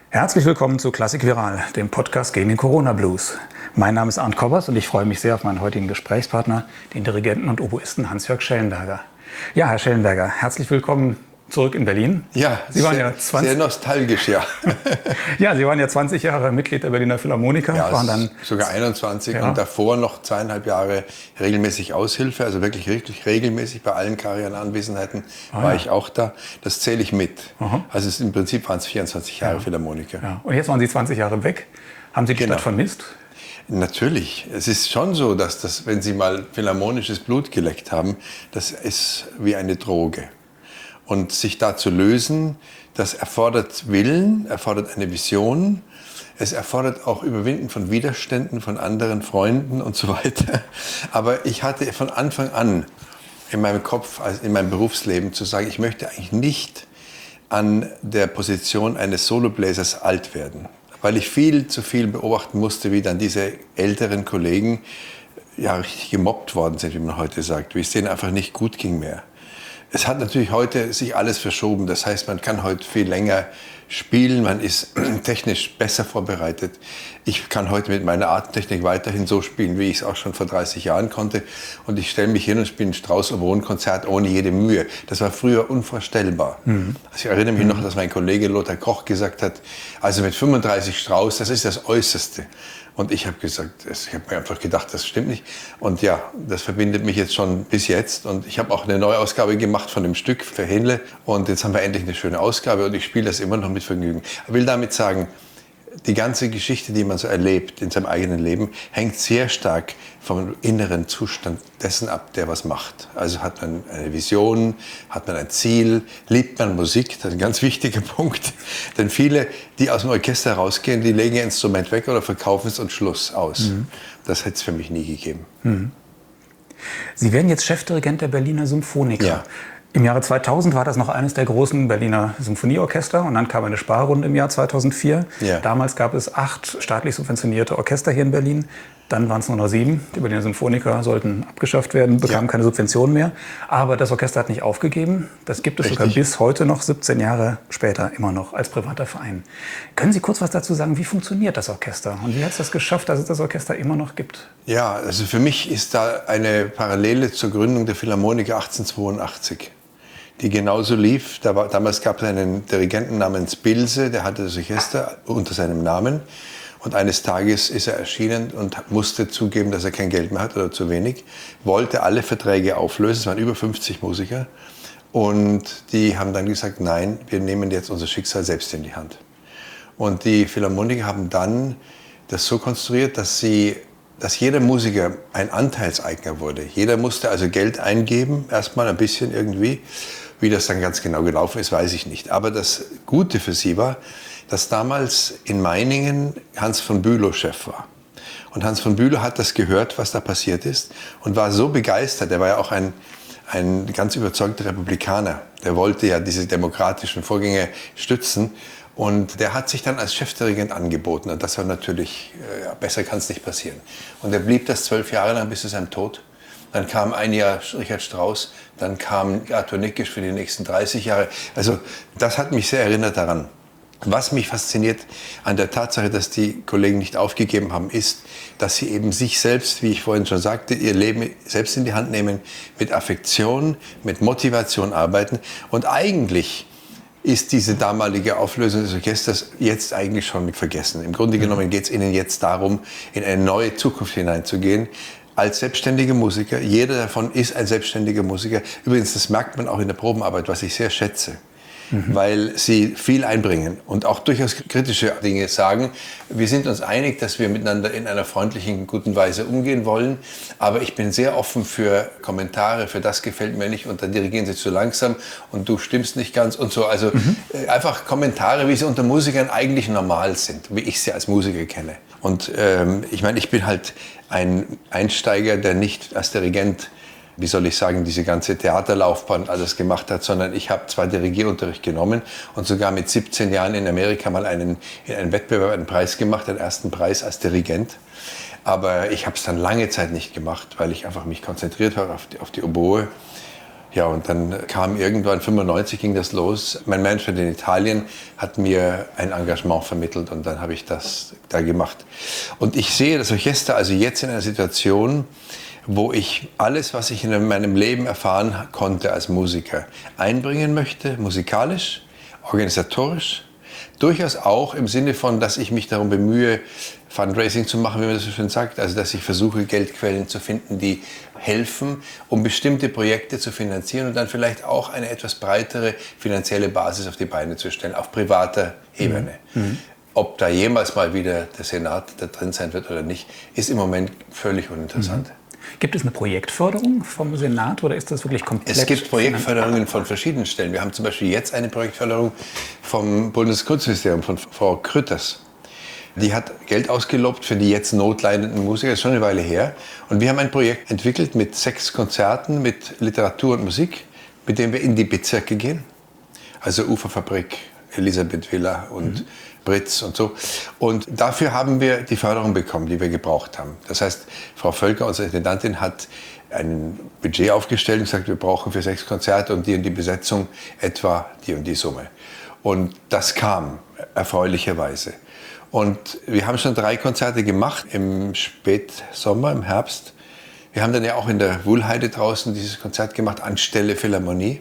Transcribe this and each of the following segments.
Herzlich willkommen zu Klassik Viral, dem Podcast gegen den Corona-Blues. Mein Name ist Arndt Kobbers und ich freue mich sehr auf meinen heutigen Gesprächspartner, den Dirigenten und Oboisten Hans-Jörg Schellenberger. Ja, Herr Schellenberger, herzlich willkommen zurück in Berlin. Ja, Sie waren sehr nostalgisch, ja. Ja, Sie waren ja 20 Jahre Mitglied der Berliner Philharmoniker. Ja, waren dann sogar 21 ja. Und davor noch 2,5 Jahre regelmäßig Aushilfe, also wirklich regelmäßig bei allen Karrierenanwesenheiten war ich auch da. Das zähle ich mit. Aha. Also im Prinzip waren es 24 Jahre Philharmoniker. Ja. Und jetzt waren Sie 20 Jahre weg. Haben Sie die Stadt vermisst? Natürlich. Es ist schon so, dass das, wenn Sie mal philharmonisches Blut geleckt haben, das ist wie eine Droge. Und sich da zu lösen, das erfordert Willen, erfordert eine Vision. Es erfordert auch Überwinden von Widerständen, von anderen Freunden und so weiter. Aber ich hatte von Anfang an in meinem Kopf, also in meinem Berufsleben zu sagen, ich möchte eigentlich nicht an der Position eines Solobläsers alt werden. Weil ich viel zu viel beobachten musste, wie dann diese älteren Kollegen ja richtig gemobbt worden sind, wie man heute sagt, wie es denen einfach nicht gut ging mehr. Es hat natürlich heute sich alles verschoben. Das heißt, man kann heute viel länger spielen, man ist technisch besser vorbereitet. Ich kann heute mit meiner Atemtechnik weiterhin so spielen, wie ich es auch schon vor 30 Jahren konnte. Und ich stelle mich hin und spiele ein Strauss-Oboen-Konzert ohne jede Mühe. Das war früher unvorstellbar. Also ich erinnere mich noch, dass mein Kollege Lothar Koch gesagt hat, also mit 35 Strauss, das ist das Äußerste. Und ich habe gesagt, ich habe mir einfach gedacht, das stimmt nicht. Und ja, das verbindet mich jetzt schon bis jetzt. Und ich habe auch eine Neuausgabe gemacht von dem Stück für Hähnle. Und jetzt haben wir endlich eine schöne Ausgabe und ich spiele das immer noch mit Vergnügen. Ich will damit sagen, die ganze Geschichte, die man so erlebt in seinem eigenen Leben, hängt sehr stark vom inneren Zustand dessen ab, der was macht. Also hat man eine Vision, hat man ein Ziel, liebt man Musik, das ist ein ganz wichtiger Punkt. Denn viele, die aus dem Orchester rausgehen, die legen ihr Instrument weg oder verkaufen es und Schluss, aus. Das hätte es für mich nie gegeben. Sie werden jetzt Chefdirigent der Berliner Symphoniker. Ja. Im Jahre 2000 war das noch eines der großen Berliner Symphonieorchester und dann kam eine Sparrunde im Jahr 2004. Ja. Damals gab es 8 staatlich subventionierte Orchester hier in Berlin. Dann waren es nur noch 7. Die Berliner Symphoniker sollten abgeschafft werden, bekamen keine Subventionen mehr. Aber das Orchester hat nicht aufgegeben. Das gibt es sogar bis heute noch, 17 Jahre später, immer noch als privater Verein. Können Sie kurz was dazu sagen, wie funktioniert das Orchester? Und wie hat es das geschafft, dass es das Orchester immer noch gibt? Ja, also für mich ist da eine Parallele zur Gründung der Philharmoniker 1882. Die genauso lief. Damals gab es einen Dirigenten namens Bilse, der hatte das Orchester unter seinem Namen. Und eines Tages ist er erschienen und musste zugeben, dass er kein Geld mehr hat oder zu wenig. Wollte alle Verträge auflösen, es waren über 50 Musiker. Und die haben dann gesagt, nein, wir nehmen jetzt unser Schicksal selbst in die Hand. Und die Philharmoniker haben dann das so konstruiert, dass jeder Musiker ein Anteilseigner wurde. Jeder musste also Geld eingeben, erstmal ein bisschen irgendwie. Wie das dann ganz genau gelaufen ist, weiß ich nicht. Aber das Gute für sie war, dass damals in Meiningen Hans von Bülow Chef war. Und Hans von Bülow hat das gehört, was da passiert ist, und war so begeistert. Er war ja auch ein ganz überzeugter Republikaner. Der wollte ja diese demokratischen Vorgänge stützen. Und der hat sich dann als Chefdirigent angeboten. Und das war natürlich, besser kann es nicht passieren. Und er blieb das 12 Jahre lang bis zu seinem Tod. Dann kam ein Jahr Richard Strauss, dann kam Arthur Nikisch für die nächsten 30 Jahre. Also das hat mich sehr erinnert daran. Was mich fasziniert an der Tatsache, dass die Kollegen nicht aufgegeben haben, ist, dass sie eben sich selbst, wie ich vorhin schon sagte, ihr Leben selbst in die Hand nehmen, mit Affektion, mit Motivation arbeiten. Und eigentlich ist diese damalige Auflösung des Orchesters jetzt eigentlich schon vergessen. Im Grunde genommen geht es ihnen jetzt darum, in eine neue Zukunft hineinzugehen. Als selbstständiger Musiker, jeder davon ist ein selbstständiger Musiker. Übrigens, das merkt man auch in der Probenarbeit, was ich sehr schätze. Weil sie viel einbringen und auch durchaus kritische Dinge sagen. Wir sind uns einig, dass wir miteinander in einer freundlichen, guten Weise umgehen wollen. Aber ich bin sehr offen für Kommentare, für das gefällt mir nicht und dann dirigieren sie zu langsam und du stimmst nicht ganz und so. Also einfach Kommentare, wie sie unter Musikern eigentlich normal sind, wie ich sie als Musiker kenne. Und ich meine, ich bin halt ein Einsteiger, der nicht als Dirigent, wie soll ich sagen, diese ganze Theaterlaufbahn und alles gemacht hat, sondern ich habe zwar Dirigierunterricht genommen und sogar mit 17 Jahren in Amerika mal in einem Wettbewerb einen Preis gemacht, den ersten Preis als Dirigent. Aber ich habe es dann lange Zeit nicht gemacht, weil ich einfach mich konzentriert habe auf die Oboe. Ja, und dann kam irgendwann, 95 ging das los. Mein Management in Italien hat mir ein Engagement vermittelt und dann habe ich das da gemacht. Und ich sehe das Orchester also jetzt in einer Situation, wo ich alles, was ich in meinem Leben erfahren konnte als Musiker, einbringen möchte, musikalisch, organisatorisch, durchaus auch im Sinne von, dass ich mich darum bemühe, Fundraising zu machen, wie man das so schön sagt, also dass ich versuche, Geldquellen zu finden, die helfen, um bestimmte Projekte zu finanzieren und dann vielleicht auch eine etwas breitere finanzielle Basis auf die Beine zu stellen, auf privater Ebene. Ob da jemals mal wieder der Senat da drin sein wird oder nicht, ist im Moment völlig uninteressant. Gibt es eine Projektförderung vom Senat oder ist das wirklich komplett? Es gibt Projektförderungen von verschiedenen Stellen. Wir haben zum Beispiel jetzt eine Projektförderung vom Bundeskunstministerium, von Frau Krütters. Die hat Geld ausgelobt für die jetzt notleidenden Musiker, das ist schon eine Weile her. Und wir haben ein Projekt entwickelt mit 6 Konzerten, mit Literatur und Musik, mit dem wir in die Bezirke gehen. Also Uferfabrik, Elisabeth Villa und Britz und so. Und dafür haben wir die Förderung bekommen, die wir gebraucht haben. Das heißt, Frau Völker, unsere Intendantin, hat ein Budget aufgestellt und gesagt, wir brauchen für 6 Konzerte und die Besetzung etwa die und die Summe. Und das kam erfreulicherweise. Und wir haben schon 3 Konzerte gemacht im Spätsommer, im Herbst. Wir haben dann ja auch in der Wuhlheide draußen dieses Konzert gemacht, anstelle Philharmonie.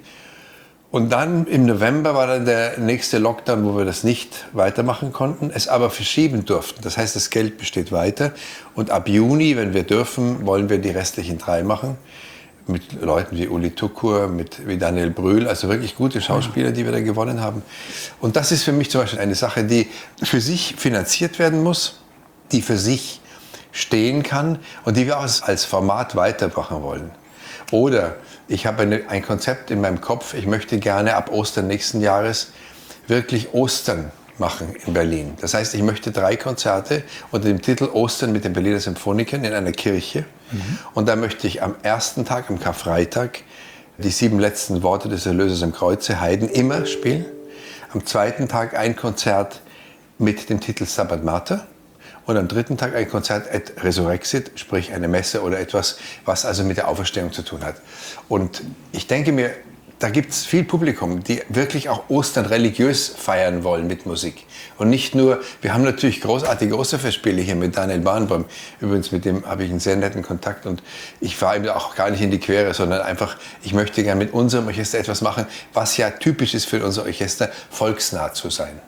Und dann im November war dann der nächste Lockdown, wo wir das nicht weitermachen konnten, es aber verschieben durften. Das heißt, das Geld besteht weiter. Und ab Juni, wenn wir dürfen, wollen wir die restlichen 3 machen. Mit Leuten wie Uli Tukur, wie Daniel Brühl, also wirklich gute Schauspieler, die wir da gewonnen haben. Und das ist für mich zum Beispiel eine Sache, die für sich finanziert werden muss, die für sich stehen kann und die wir auch als Format weitermachen wollen. Oder ich habe ein Konzept in meinem Kopf, ich möchte gerne ab Ostern nächsten Jahres wirklich Ostern machen in Berlin. Das heißt, ich möchte 3 Konzerte unter dem Titel Ostern mit den Berliner Symphonikern in einer Kirche. Und da möchte ich am ersten Tag, am Karfreitag, die 7 letzten Worte des Erlösers am Kreuze, Haydn, immer spielen. Am zweiten Tag ein Konzert mit dem Titel Stabat Mater. Und am dritten Tag ein Konzert et Resurrexit, sprich eine Messe oder etwas, was also mit der Auferstehung zu tun hat. Und ich denke mir, da gibt es viel Publikum, die wirklich auch Ostern religiös feiern wollen mit Musik. Und nicht nur, wir haben natürlich großartige Osterfestspiele hier mit Daniel Barenboim. Übrigens, mit dem habe ich einen sehr netten Kontakt und ich fahre ihm auch gar nicht in die Quere, sondern einfach, ich möchte gerne mit unserem Orchester etwas machen, was ja typisch ist für unser Orchester, volksnah zu sein.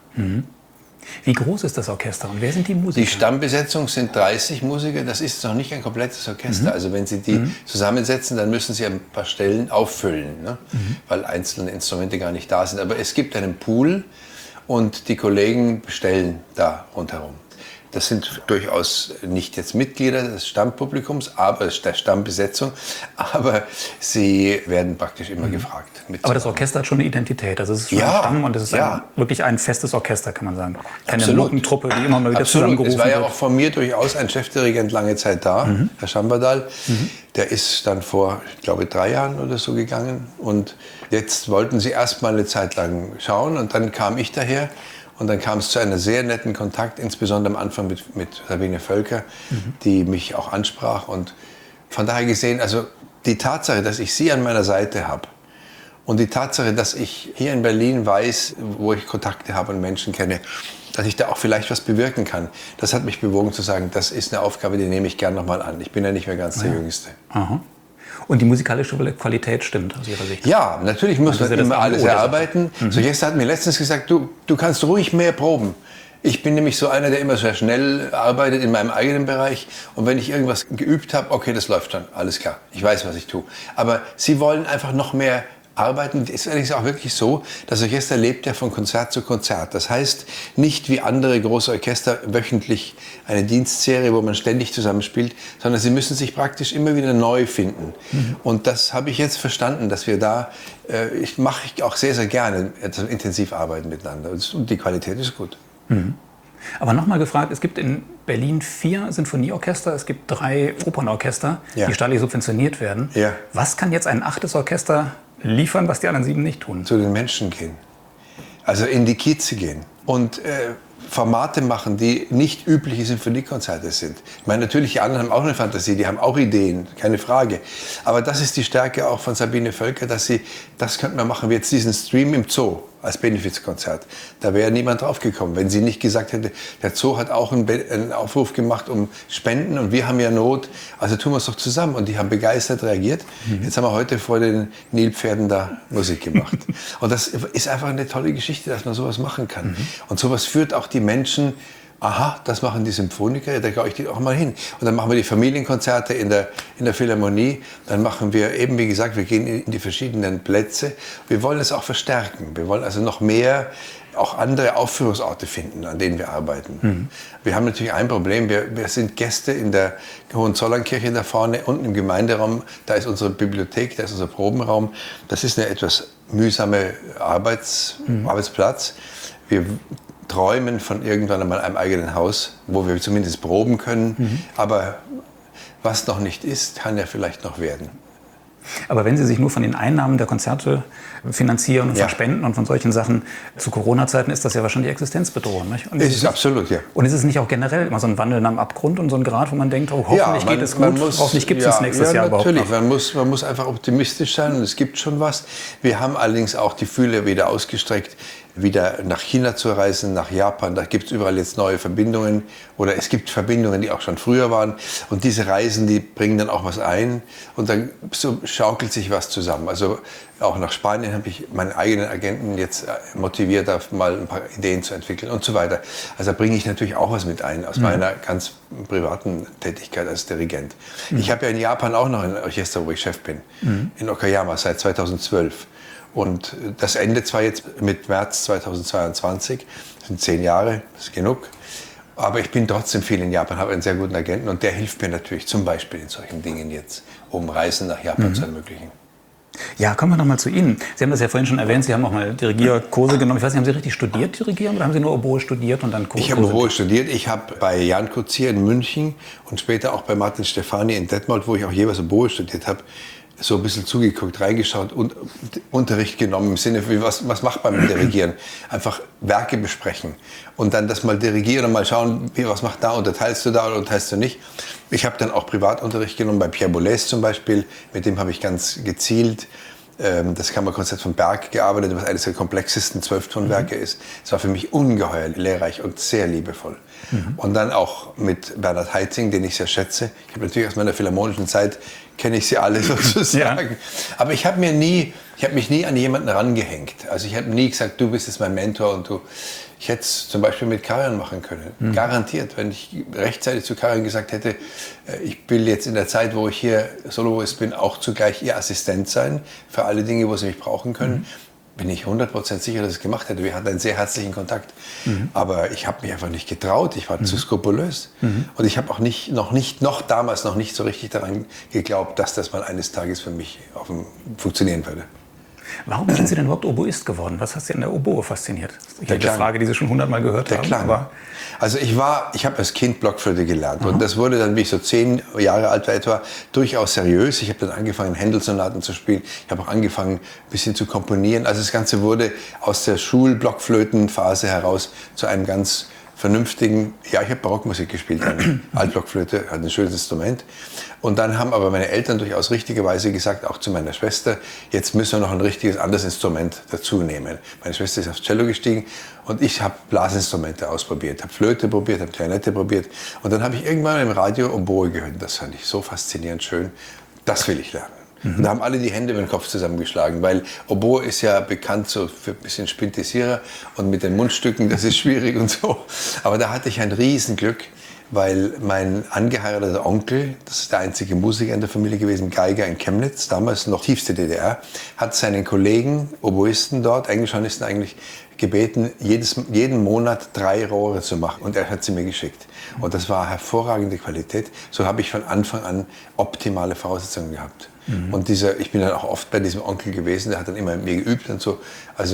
Wie groß ist das Orchester und wer sind die Musiker? Die Stammbesetzung sind 30 Musiker, das ist noch nicht ein komplettes Orchester. Also wenn Sie die zusammensetzen, dann müssen Sie ein paar Stellen auffüllen, ne? Weil einzelne Instrumente gar nicht da sind. Aber es gibt einen Pool und die Kollegen bestellen da rundherum. Das sind durchaus nicht jetzt Mitglieder des Stammpublikums, aber der Stammbesetzung, aber sie werden praktisch immer gefragt. Aber das Orchester hat schon eine Identität. Also es ist schon ein Stamm und es ist wirklich ein festes Orchester, kann man sagen. Keine Nottentruppe, die immer mal wieder zusammengerufen wird. Es war ja auch von mir durchaus ein Chefdirigent lange Zeit da, Herr Schambadal. Der ist dann vor, ich glaube, 3 Jahren oder so gegangen. Und jetzt wollten sie erst mal eine Zeit lang schauen und dann kam ich daher. Und dann kam es zu einem sehr netten Kontakt, insbesondere am Anfang mit Sabine Völker, die mich auch ansprach. Und von daher gesehen, also die Tatsache, dass ich sie an meiner Seite habe und die Tatsache, dass ich hier in Berlin weiß, wo ich Kontakte habe und Menschen kenne, dass ich da auch vielleicht was bewirken kann, das hat mich bewogen zu sagen, das ist eine Aufgabe, die nehme ich gern nochmal an. Ich bin ja nicht mehr ganz der Jüngste. Aha. Und die musikalische Qualität stimmt aus Ihrer Sicht? Ja, natürlich muss man immer alles erarbeiten. So, Jester hat mir letztens gesagt, du kannst ruhig mehr proben. Ich bin nämlich so einer, der immer sehr schnell arbeitet in meinem eigenen Bereich. Und wenn ich irgendwas geübt habe, okay, das läuft dann, alles klar. Ich weiß, was ich tue. Aber Sie wollen einfach noch mehr arbeiten. Es ist allerdings auch wirklich so, das Orchester lebt ja von Konzert zu Konzert. Das heißt, nicht wie andere große Orchester wöchentlich eine Dienstserie, wo man ständig zusammenspielt, sondern sie müssen sich praktisch immer wieder neu finden. Und das habe ich jetzt verstanden, dass wir da, mache ich auch sehr, sehr gerne, intensiv arbeiten miteinander. Und die Qualität ist gut. Aber nochmal gefragt, es gibt in Berlin 4 Sinfonieorchester, es gibt 3 Opernorchester, die staatlich subventioniert werden. Ja. Was kann jetzt ein 8. Orchester liefern, was die anderen 7 nicht tun? Zu den Menschen gehen. Also in die Kieze gehen. Und Formate machen, die nicht übliche Sinfoniekonzerte sind. Ich meine, natürlich, die anderen haben auch eine Fantasie, die haben auch Ideen, keine Frage. Aber das ist die Stärke auch von Sabine Völker, dass sie, das könnte man machen, wie jetzt diesen Stream im Zoo als Benefizkonzert. Da wäre niemand drauf gekommen, wenn sie nicht gesagt hätte, der Zoo hat auch einen Aufruf gemacht um Spenden und wir haben ja Not, also tun wir es doch zusammen. Und die haben begeistert reagiert. Jetzt haben wir heute vor den Nilpferden da Musik gemacht. Und das ist einfach eine tolle Geschichte, dass man sowas machen kann. Und sowas führt auch die Menschen, aha, das machen die Symphoniker, da glaube ich die auch mal hin. Und dann machen wir die Familienkonzerte in der Philharmonie. Dann machen wir eben, wie gesagt, wir gehen in die verschiedenen Plätze. Wir wollen es auch verstärken. Wir wollen also noch mehr auch andere Aufführungsorte finden, an denen wir arbeiten. Wir haben natürlich ein Problem. Wir sind Gäste in der Hohenzollernkirche da vorne, unten im Gemeinderaum. Da ist unsere Bibliothek, da ist unser Probenraum. Das ist eine etwas mühsame Arbeitsplatz. Wir träumen von irgendwann einmal einem eigenen Haus, wo wir zumindest proben können. Aber was noch nicht ist, kann ja vielleicht noch werden. Aber wenn Sie sich nur von den Einnahmen der Konzerte finanzieren und verspenden und von solchen Sachen, zu Corona-Zeiten ist das ja wahrscheinlich existenzbedrohend. Nicht? Und es ist absolut, ja. Und ist es nicht auch generell immer so ein Wandeln am Abgrund und so ein Grad, wo man denkt, oh, hoffentlich geht es gut, hoffentlich gibt es uns nächstes Jahr überhaupt noch? Natürlich, man muss einfach optimistisch sein und es gibt schon was. Wir haben allerdings auch die Fühler wieder ausgestreckt, wieder nach China zu reisen, nach Japan. Da gibt es überall jetzt neue Verbindungen oder es gibt Verbindungen, die auch schon früher waren. Und diese Reisen, die bringen dann auch was ein und dann so schaukelt sich was zusammen. Also auch nach Spanien habe ich meinen eigenen Agenten jetzt motiviert, da mal ein paar Ideen zu entwickeln und so weiter. Also da bringe ich natürlich auch was mit ein aus meiner ganz privaten Tätigkeit als Dirigent. Ich habe ja in Japan auch noch ein Orchester, wo ich Chef bin, in Okayama seit 2012. Und das endet zwar jetzt mit März 2022, das sind 10 Jahre, das ist genug. Aber ich bin trotzdem viel in Japan, habe einen sehr guten Agenten und der hilft mir natürlich zum Beispiel in solchen Dingen jetzt, um Reisen nach Japan zu ermöglichen. Ja, kommen wir noch mal zu Ihnen. Sie haben das ja vorhin schon erwähnt, Sie haben auch mal Dirigierkurse genommen. Ich weiß nicht, haben Sie richtig studiert, Dirigieren, oder haben Sie nur Oboe studiert und dann Kurse? Ich habe Oboe studiert. Ich habe bei Jan Kuzier in München und später auch bei Martin Stefani in Detmold, wo ich auch jeweils Oboe studiert habe, so ein bisschen zugeguckt, reingeschaut und Unterricht genommen im Sinne von, was macht man mit Dirigieren? Einfach Werke besprechen und dann das mal dirigieren und mal schauen, was macht da, unterteilst du da oder unterteilst du nicht. Ich habe dann auch Privatunterricht genommen, bei Pierre Boulez zum Beispiel, mit dem habe ich ganz gezielt das Kammerkonzert von Berg gearbeitet, was eines der komplexesten 12-Tonwerke ist. Es war für mich ungeheuer lehrreich und sehr liebevoll. Und dann auch mit Bernhard Haitink, den ich sehr schätze. Ich habe natürlich aus meiner philharmonischen Zeit, kenne ich sie alle sozusagen. Aber ich habe mich nie an jemanden rangehängt. Also ich habe nie gesagt, du bist jetzt mein Mentor und du. Ich hätte es zum Beispiel mit Karajan machen können. Garantiert, wenn ich rechtzeitig zu Karajan gesagt hätte, ich will jetzt in der Zeit, wo ich hier Soloist bin, auch zugleich ihr Assistent sein für alle Dinge, wo sie mich brauchen können. Bin ich 100% sicher, dass ich es gemacht hätte. Wir hatten einen sehr herzlichen Kontakt. Aber ich habe mich einfach nicht getraut. Ich war zu skrupulös. Und ich habe auch damals noch nicht so richtig daran geglaubt, dass das mal eines Tages für mich funktionieren würde. Warum sind Sie denn überhaupt Oboist geworden? Was hat Sie an der Oboe fasziniert? Das ist eine Frage, die Sie schon 100-mal gehört haben. Klang. Aber also ich habe als Kind Blockflöte gelernt. Und das wurde dann, wie ich so 10 Jahre alt war etwa, durchaus seriös. Ich habe dann angefangen, Händel-Sonaten zu spielen. Ich habe auch angefangen, ein bisschen zu komponieren. Also das Ganze wurde aus der Schul-Blockflötenphase heraus zu einem ganz vernünftigen, ich habe Barockmusik gespielt, Altblockflöte, hat ein schönes Instrument. Und dann haben aber meine Eltern durchaus richtigerweise gesagt, auch zu meiner Schwester, jetzt müssen wir noch ein richtiges anderes Instrument dazu nehmen. Meine Schwester ist aufs Cello gestiegen und ich habe Blasinstrumente ausprobiert, habe Flöte probiert, habe Klarinette probiert. Und dann habe ich irgendwann im Radio Oboe gehört. Das fand ich so faszinierend schön, das will ich lernen. Und da haben alle die Hände über den Kopf zusammengeschlagen, weil Oboe ist ja bekannt so für ein bisschen Spintisierer und mit den Mundstücken, das ist schwierig und so. Aber da hatte ich ein Riesenglück, weil mein angeheirateter Onkel, das ist der einzige Musiker in der Familie gewesen, Geiger in Chemnitz, damals noch tiefste DDR, hat seinen Kollegen, Oboisten dort, Englischhornisten eigentlich, gebeten, jeden Monat 3 Rohre zu machen. Und er hat sie mir geschickt. Und das war hervorragende Qualität. So habe ich von Anfang an optimale Voraussetzungen gehabt. Und ich bin dann auch oft bei diesem Onkel gewesen, der hat dann immer mit mir geübt und so. Also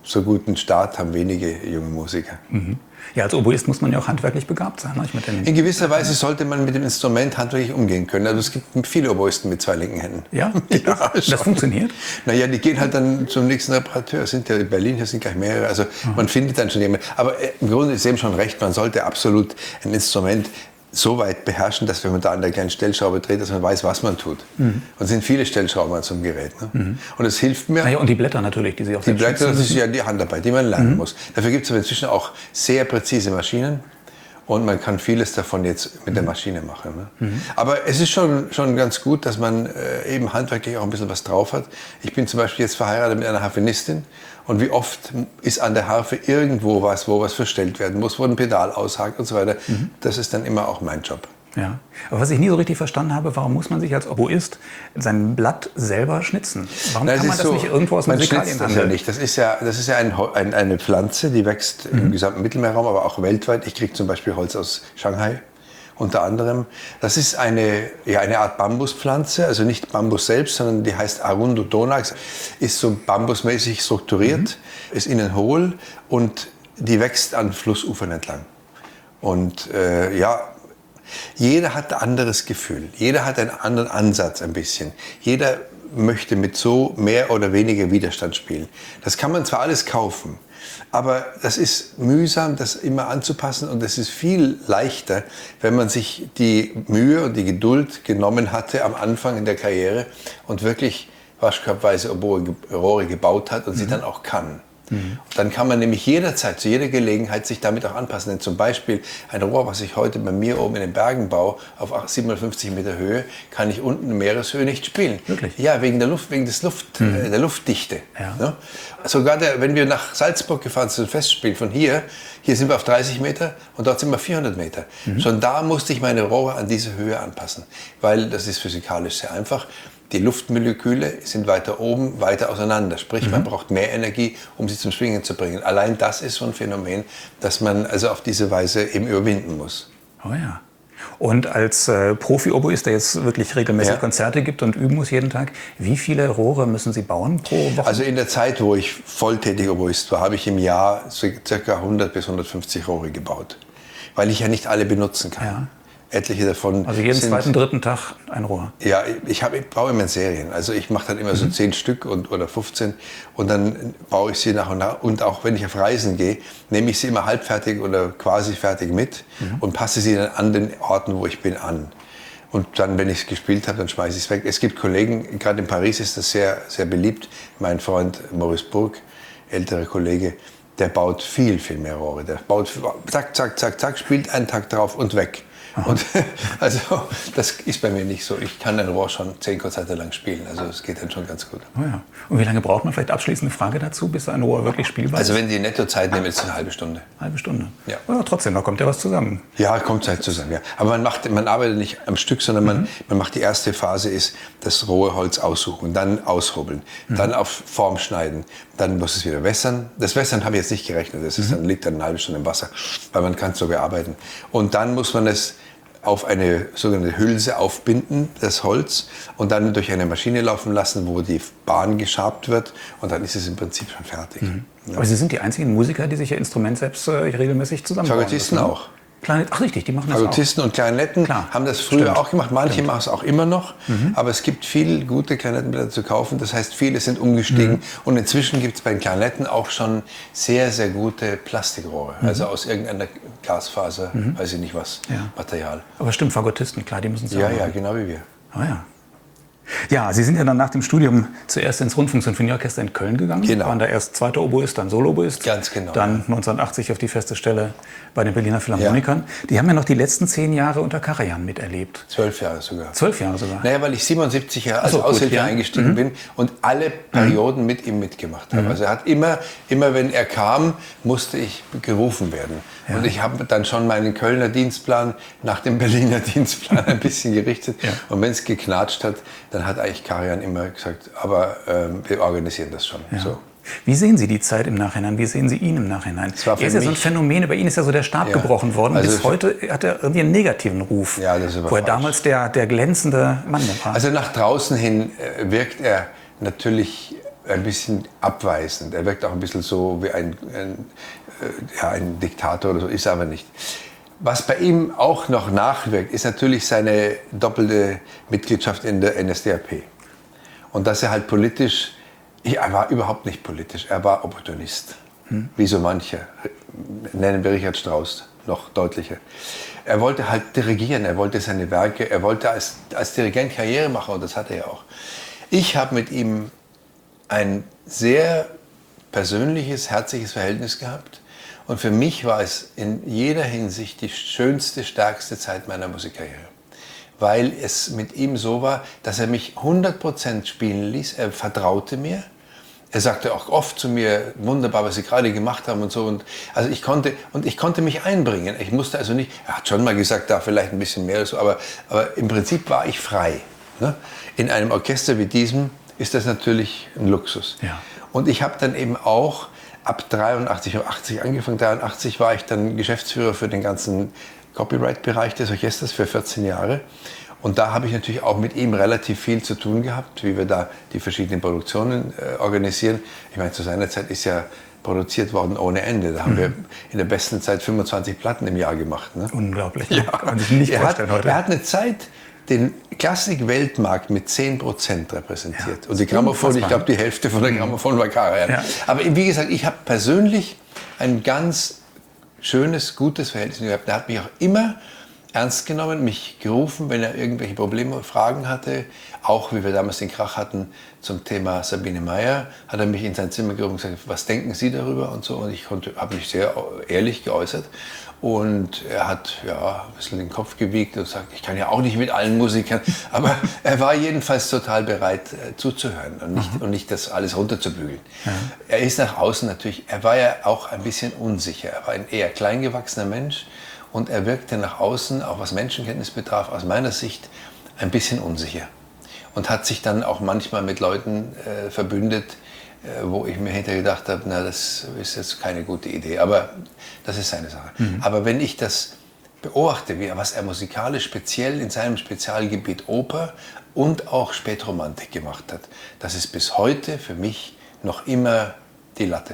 so guten Start haben wenige junge Musiker. Ja, als Oboist muss man ja auch handwerklich begabt sein. Ne? In gewisser Weise sollte man mit dem Instrument handwerklich umgehen können. Also es gibt viele Oboisten mit 2 linken Händen. Ja? Das funktioniert? Naja, die gehen halt dann zum nächsten Reparateur. Sind ja in Berlin, hier sind gleich mehrere. Also man findet dann schon jemanden. Aber im Grunde ist eben schon recht, man sollte absolut ein Instrument so weit beherrschen, dass wenn man da an der kleinen Stellschraube dreht, dass man weiß, was man tut. Und es sind viele Stellschrauben an so einem Gerät. Ne? Und es hilft mir. Ja, und die Blätter natürlich, die Sie auch Die Blätter, das ist ja die Handarbeit, die man lernen muss. Dafür gibt es aber inzwischen auch sehr präzise Maschinen. Und man kann vieles davon jetzt mit der Maschine machen. Ne? Aber es ist schon ganz gut, dass man eben handwerklich auch ein bisschen was drauf hat. Ich bin zum Beispiel jetzt verheiratet mit einer Harfenistin. Und wie oft ist an der Harfe irgendwo was, wo was verstellt werden muss, wo ein Pedal aushakt und so weiter. Das ist dann immer auch mein Job. Ja. Aber was ich nie so richtig verstanden habe, warum muss man sich als Oboist sein Blatt selber schnitzen? Warum kann man das nicht irgendwo aus dem Musikalien handeln? Nicht. Das ist ja eine Pflanze, die wächst im gesamten Mittelmeerraum, aber auch weltweit. Ich kriege zum Beispiel Holz aus Shanghai. Unter anderem. Das ist eine Art Bambuspflanze, also nicht Bambus selbst, sondern die heißt Arundodonax, ist so bambusmäßig strukturiert, ist innen hohl und die wächst an Flussufern entlang. Und jeder hat ein anderes Gefühl, jeder hat einen anderen Ansatz ein bisschen. Jeder möchte mit so mehr oder weniger Widerstand spielen. Das kann man zwar alles kaufen, aber das ist mühsam, das immer anzupassen und es ist viel leichter, wenn man sich die Mühe und die Geduld genommen hatte am Anfang in der Karriere und wirklich waschkörbweise Rohre gebaut hat und sie dann auch kann. Dann kann man nämlich jederzeit, zu jeder Gelegenheit sich damit auch anpassen. Denn zum Beispiel ein Rohr, was ich heute bei mir oben in den Bergen baue, auf 750 Meter Höhe, kann ich unten in Meereshöhe nicht spielen. Wirklich? Ja, wegen der Luftdichte. Ja. Ne? Sogar wenn wir nach Salzburg gefahren sind, Festspiel von hier sind wir auf 30 Meter und dort sind wir 400 Meter. Schon da musste ich meine Rohre an diese Höhe anpassen, weil das ist physikalisch sehr einfach. Die Luftmoleküle sind weiter oben, weiter auseinander. Sprich, man braucht mehr Energie, um sie zum Schwingen zu bringen. Allein das ist so ein Phänomen, das man also auf diese Weise eben überwinden muss. Oh ja. Und als Profi-Oboist, der jetzt wirklich regelmäßig Konzerte gibt und üben muss jeden Tag, wie viele Rohre müssen Sie bauen pro Woche? Also in der Zeit, wo ich volltätig Oboist war, habe ich im Jahr so ca. 100 bis 150 Rohre gebaut, weil ich ja nicht alle benutzen kann. Ja. Etliche davon. Also jeden zweiten, dritten Tag ein Rohr. Ja, ich baue immer in Serien. Also ich mache dann immer so 10 Stück oder 15 und dann baue ich sie nach und nach. Und auch wenn ich auf Reisen gehe, nehme ich sie immer halbfertig oder quasi fertig mit und passe sie dann an den Orten, wo ich bin, an. Und dann, wenn ich es gespielt habe, dann schmeiße ich es weg. Es gibt Kollegen, gerade in Paris ist das sehr, sehr beliebt. Mein Freund Maurice Burg, älterer Kollege, der baut viel, viel mehr Rohre. Der baut zack, zack, zack, zack, spielt einen Tag drauf und weg. Und also das ist bei mir nicht so. Ich kann ein Rohr schon 10 Konzerte lang spielen. Also es geht dann schon ganz gut. Oh ja. Und wie lange braucht man, vielleicht abschließende Frage dazu, bis ein Rohr wirklich spielbar ist? Also wenn die Nettozeit nehmen, ist es eine halbe Stunde. Halbe Stunde? Ja. Oh, trotzdem, da kommt ja was zusammen. Ja, kommt Zeit zusammen. Ja. Aber man arbeitet nicht am Stück, sondern man macht die erste Phase ist das rohe Holz aussuchen, dann aushobeln, dann auf Form schneiden, dann muss es wieder wässern. Das Wässern habe ich jetzt nicht gerechnet. Das ist, dann liegt dann eine halbe Stunde im Wasser, weil man kann es so bearbeiten. Und dann muss man es auf eine sogenannte Hülse aufbinden, das Holz, und dann durch eine Maschine laufen lassen, wo die Bahn geschabt wird, und dann ist es im Prinzip schon fertig. Ja. Aber Sie sind die einzigen Musiker, die sich Ihr Instrument selbst regelmäßig zusammenbauen. Fagottisten auch. Ach richtig, die machen das auch. Fagottisten und Klarinetten haben das früher auch gemacht. Manche machen es auch immer noch. Aber es gibt viele gute Klarinettenblätter zu kaufen. Das heißt, viele sind umgestiegen. Und inzwischen gibt es bei den Klarinetten auch schon sehr, sehr gute Plastikrohre. Also aus irgendeiner Glasfaser, weiß ich nicht was, Material. Aber stimmt, Fagottisten, klar, die müssen es auch machen. Ja, genau wie wir. Ah ja. Ja, Sie sind ja dann nach dem Studium zuerst ins Rundfunksinfonieorchester in Köln gegangen. Genau. Waren da erst zweiter Oboist, dann Solo-Oboist. Ganz genau. Dann 1980 auf die feste Stelle bei den Berliner Philharmonikern. Ja. Die haben ja noch die letzten 10 Jahre unter Karajan miterlebt. 12 Jahre sogar. 12 Jahre sogar? Naja, weil ich 77 Jahre als Aushilfe eingestiegen bin und alle Perioden mit ihm mitgemacht habe. Also er hat immer wenn er kam, musste ich gerufen werden. Ja. Und ich habe dann schon meinen Kölner Dienstplan nach dem Berliner Dienstplan ein bisschen gerichtet. Ja. Und wenn es geknatscht hat, dann hat eigentlich Karajan immer gesagt, aber wir organisieren das schon. Ja. So. Wie sehen Sie die Zeit im Nachhinein? Wie sehen Sie ihn im Nachhinein? Er ist ja so ein Phänomen, bei Ihnen ist ja so der Stab gebrochen worden. Also bis heute hat er irgendwie einen negativen Ruf. Ja, das ist aber wo er damals der glänzende Mann war. Also nach draußen hin wirkt er natürlich ein bisschen abweisend. Er wirkt auch ein bisschen so wie ein Diktator oder so, ist er aber nicht. Was bei ihm auch noch nachwirkt, ist natürlich seine doppelte Mitgliedschaft in der NSDAP. Und dass er halt politisch, er war überhaupt nicht politisch, er war Opportunist. Wie so manche. Nennen wir Richard Strauss noch deutlicher. Er wollte halt dirigieren, er wollte seine Werke, er wollte als Dirigent Karriere machen und das hat er ja auch. Ich habe mit ihm ein sehr persönliches, herzliches Verhältnis gehabt. Und für mich war es in jeder Hinsicht die schönste, stärkste Zeit meiner Musikkarriere. Weil es mit ihm so war, dass er mich 100% spielen ließ. Er vertraute mir. Er sagte auch oft zu mir, wunderbar, was Sie gerade gemacht haben und so. Und also ich konnte mich einbringen. Ich musste also nicht, er hat schon mal gesagt, da vielleicht ein bisschen mehr oder so, aber im Prinzip war ich frei. Ne? In einem Orchester wie diesem ist das natürlich ein Luxus. Ja. Und ich habe dann eben auch ab 83, 80 angefangen, 83 war ich dann Geschäftsführer für den ganzen Copyright-Bereich des Orchesters für 14 Jahre. Und da habe ich natürlich auch mit ihm relativ viel zu tun gehabt, wie wir da die verschiedenen Produktionen organisieren. Ich meine, zu seiner Zeit ist ja produziert worden ohne Ende. Da haben wir in der besten Zeit 25 Platten im Jahr gemacht. Ne? Unglaublich. Ja. Kann man sich nicht vorstellen heute. Er hat eine Zeit den Klassik-Weltmarkt mit 10% repräsentiert. Ja, und die Grammophon, ich glaube, die Hälfte von der Grammophon war Karajan. Ja. Aber wie gesagt, ich habe persönlich ein ganz schönes, gutes Verhältnis gehabt. Er hat mich auch immer ernst genommen, mich gerufen, wenn er irgendwelche Probleme, Fragen hatte. Auch wie wir damals den Krach hatten zum Thema Sabine Meyer, hat er mich in sein Zimmer gerufen und gesagt, was denken Sie darüber und so. Und ich habe mich sehr ehrlich geäußert. Und er hat ein bisschen den Kopf gewiegt und sagt, ich kann ja auch nicht mit allen Musikern. Aber er war jedenfalls total bereit zuzuhören und nicht das alles runterzubügeln. Ja. Er ist nach außen natürlich, er war ja auch ein bisschen unsicher. Er war ein eher kleingewachsener Mensch und er wirkte nach außen, auch was Menschenkenntnis betraf, aus meiner Sicht ein bisschen unsicher. Und hat sich dann auch manchmal mit Leuten verbündet, wo ich mir hinterher gedacht habe, na, das ist jetzt keine gute Idee, aber das ist seine Sache. Aber wenn ich das beobachte, was er musikalisch speziell in seinem Spezialgebiet Oper und auch Spätromantik gemacht hat, das ist bis heute für mich noch immer die Latte.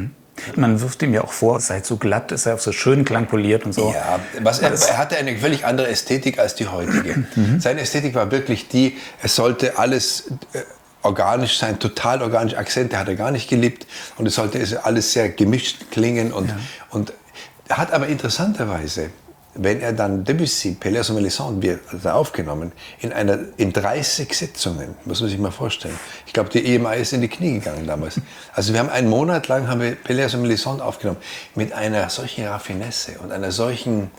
Man wirft ihm ja auch vor, es sei zu glatt, es sei auch so schön klangpoliert und so. Ja, er hatte eine völlig andere Ästhetik als die heutige. Seine Ästhetik war wirklich die, es sollte alles organisch sein, total organisch. Akzente hat er gar nicht geliebt und es sollte alles sehr gemischt klingen. Und er hat aber interessanterweise, wenn er dann Debussy, Pelléas und Melisande aufgenommen, in 30 Sitzungen, muss man sich mal vorstellen. Ich glaube, die EMI ist in die Knie gegangen damals. Also wir haben einen Monat lang Pelléas und Melisande aufgenommen mit einer solchen Raffinesse und einer solchen,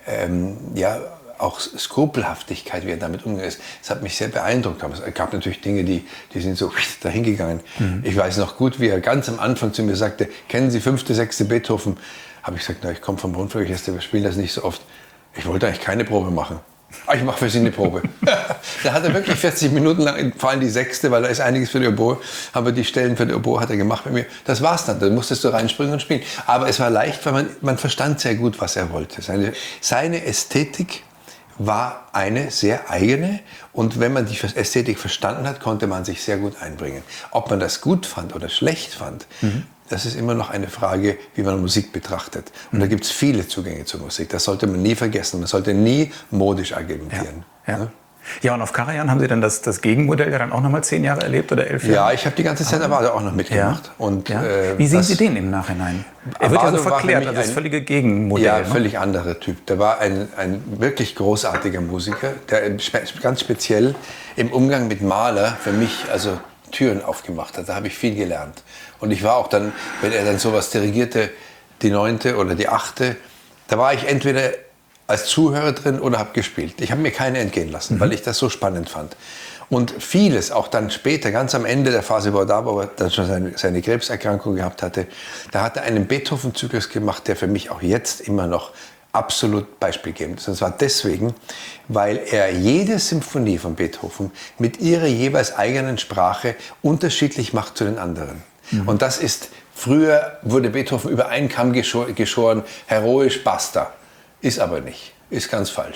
auch Skrupelhaftigkeit, wie er damit umgegangen ist. Das hat mich sehr beeindruckt. Aber es gab natürlich Dinge, die sind so dahin gegangen. Ich weiß noch gut, wie er ganz am Anfang zu mir sagte, kennen Sie 5., 6. Beethoven? Habe ich gesagt, na, ich komme vom Rundfunkorchester, wir spielen das nicht so oft. Ich wollte eigentlich keine Probe machen. Ich mache für Sie eine Probe. Da hat er wirklich 40 Minuten lang, vor allem die 6., weil da ist einiges für die Oboe, haben wir die Stellen für die Oboe hat er gemacht bei mir. Das war's dann, da musstest du reinspringen und spielen. Aber es war leicht, weil man verstand sehr gut, was er wollte. Seine Ästhetik war eine sehr eigene und wenn man die Ästhetik verstanden hat, konnte man sich sehr gut einbringen. Ob man das gut fand oder schlecht fand, das ist immer noch eine Frage, wie man Musik betrachtet. Und da gibt es viele Zugänge zur Musik. Das sollte man nie vergessen. Man sollte nie modisch argumentieren. Ja, und auf Karajan haben Sie dann das Gegenmodell ja dann auch nochmal 10 Jahre erlebt oder 11 Jahre? Ja, ich habe die ganze Zeit aber auch noch mitgemacht. Ja. Und, wie sehen Sie den im Nachhinein? Er wird ja so verklärt, also das völlige Gegenmodell. Ja, völlig anderer Typ. Der war ein wirklich großartiger Musiker, der ganz speziell im Umgang mit Mahler für mich also Türen aufgemacht hat. Da habe ich viel gelernt. Und ich war auch dann, wenn er dann sowas dirigierte, die 9. oder die 8., da war ich entweder als Zuhörer drin oder habe gespielt. Ich habe mir keine entgehen lassen, weil ich das so spannend fand. Und vieles, auch dann später, ganz am Ende der Phase, wo er dann schon seine Krebserkrankung gehabt hatte, da hat er einen Beethoven-Zyklus gemacht, der für mich auch jetzt immer noch absolut beispielgebend ist. Und zwar deswegen, weil er jede Symphonie von Beethoven mit ihrer jeweils eigenen Sprache unterschiedlich macht zu den anderen. Und das ist, früher wurde Beethoven über einen Kamm geschoren, heroisch, basta. Ist aber nicht, ist ganz falsch.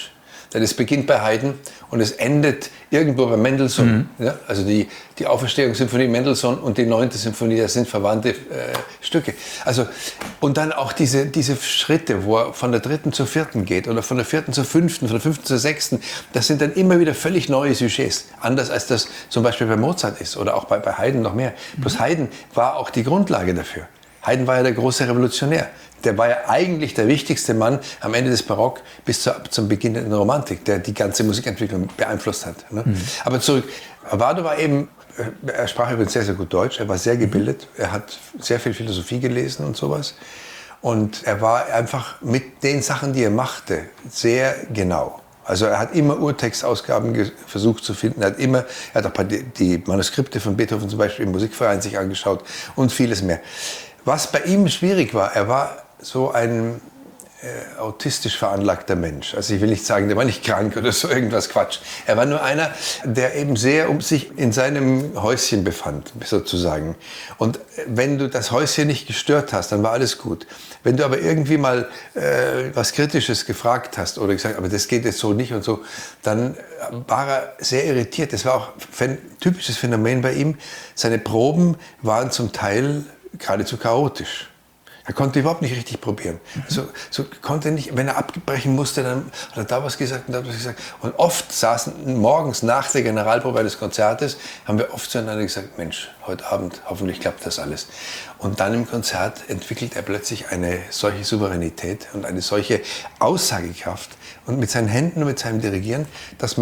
Denn es beginnt bei Haydn und es endet irgendwo bei Mendelssohn. Ja? Also die Auferstehungssymphonie Mendelssohn und die 9. Symphonie, das sind verwandte Stücke. Also, und dann auch diese Schritte, wo er von der 3. zur 4. geht oder von der 4. zur 5., von der 5. zur 6., das sind dann immer wieder völlig neue Sujets. Anders als das zum Beispiel bei Mozart ist oder auch bei Haydn noch mehr. Bloß Haydn war auch die Grundlage dafür. Haydn war ja der große Revolutionär. Der war ja eigentlich der wichtigste Mann am Ende des Barock bis zum Beginn der Romantik, der die ganze Musikentwicklung beeinflusst hat. Ne? Aber zurück, Abbado war eben, er sprach übrigens sehr, sehr gut Deutsch, er war sehr gebildet, er hat sehr viel Philosophie gelesen und sowas. Und er war einfach mit den Sachen, die er machte, sehr genau. Also er hat immer Urtextausgaben versucht zu finden, er hat auch die Manuskripte von Beethoven zum Beispiel im Musikverein sich angeschaut und vieles mehr. Was bei ihm schwierig war, er war so ein autistisch veranlagter Mensch. Also ich will nicht sagen, der war nicht krank oder so irgendwas Quatsch. Er war nur einer, der eben sehr sich in seinem Häuschen befand, sozusagen. Und wenn du das Häuschen nicht gestört hast, dann war alles gut. Wenn du aber irgendwie mal was Kritisches gefragt hast oder gesagt, aber das geht jetzt so nicht und so, dann war er sehr irritiert. Das war auch ein typisches Phänomen bei ihm. Seine Proben waren zum Teil geradezu chaotisch. Er konnte überhaupt nicht richtig probieren. So konnte nicht, wenn er abbrechen musste, dann hat er da was gesagt und da was gesagt. Und oft saßen morgens nach der Generalprobe eines Konzertes, haben wir oft zueinander gesagt, Mensch, heute Abend, hoffentlich klappt das alles. Und dann im Konzert entwickelt er plötzlich eine solche Souveränität und eine solche Aussagekraft und mit seinen Händen und mit seinem Dirigieren, dass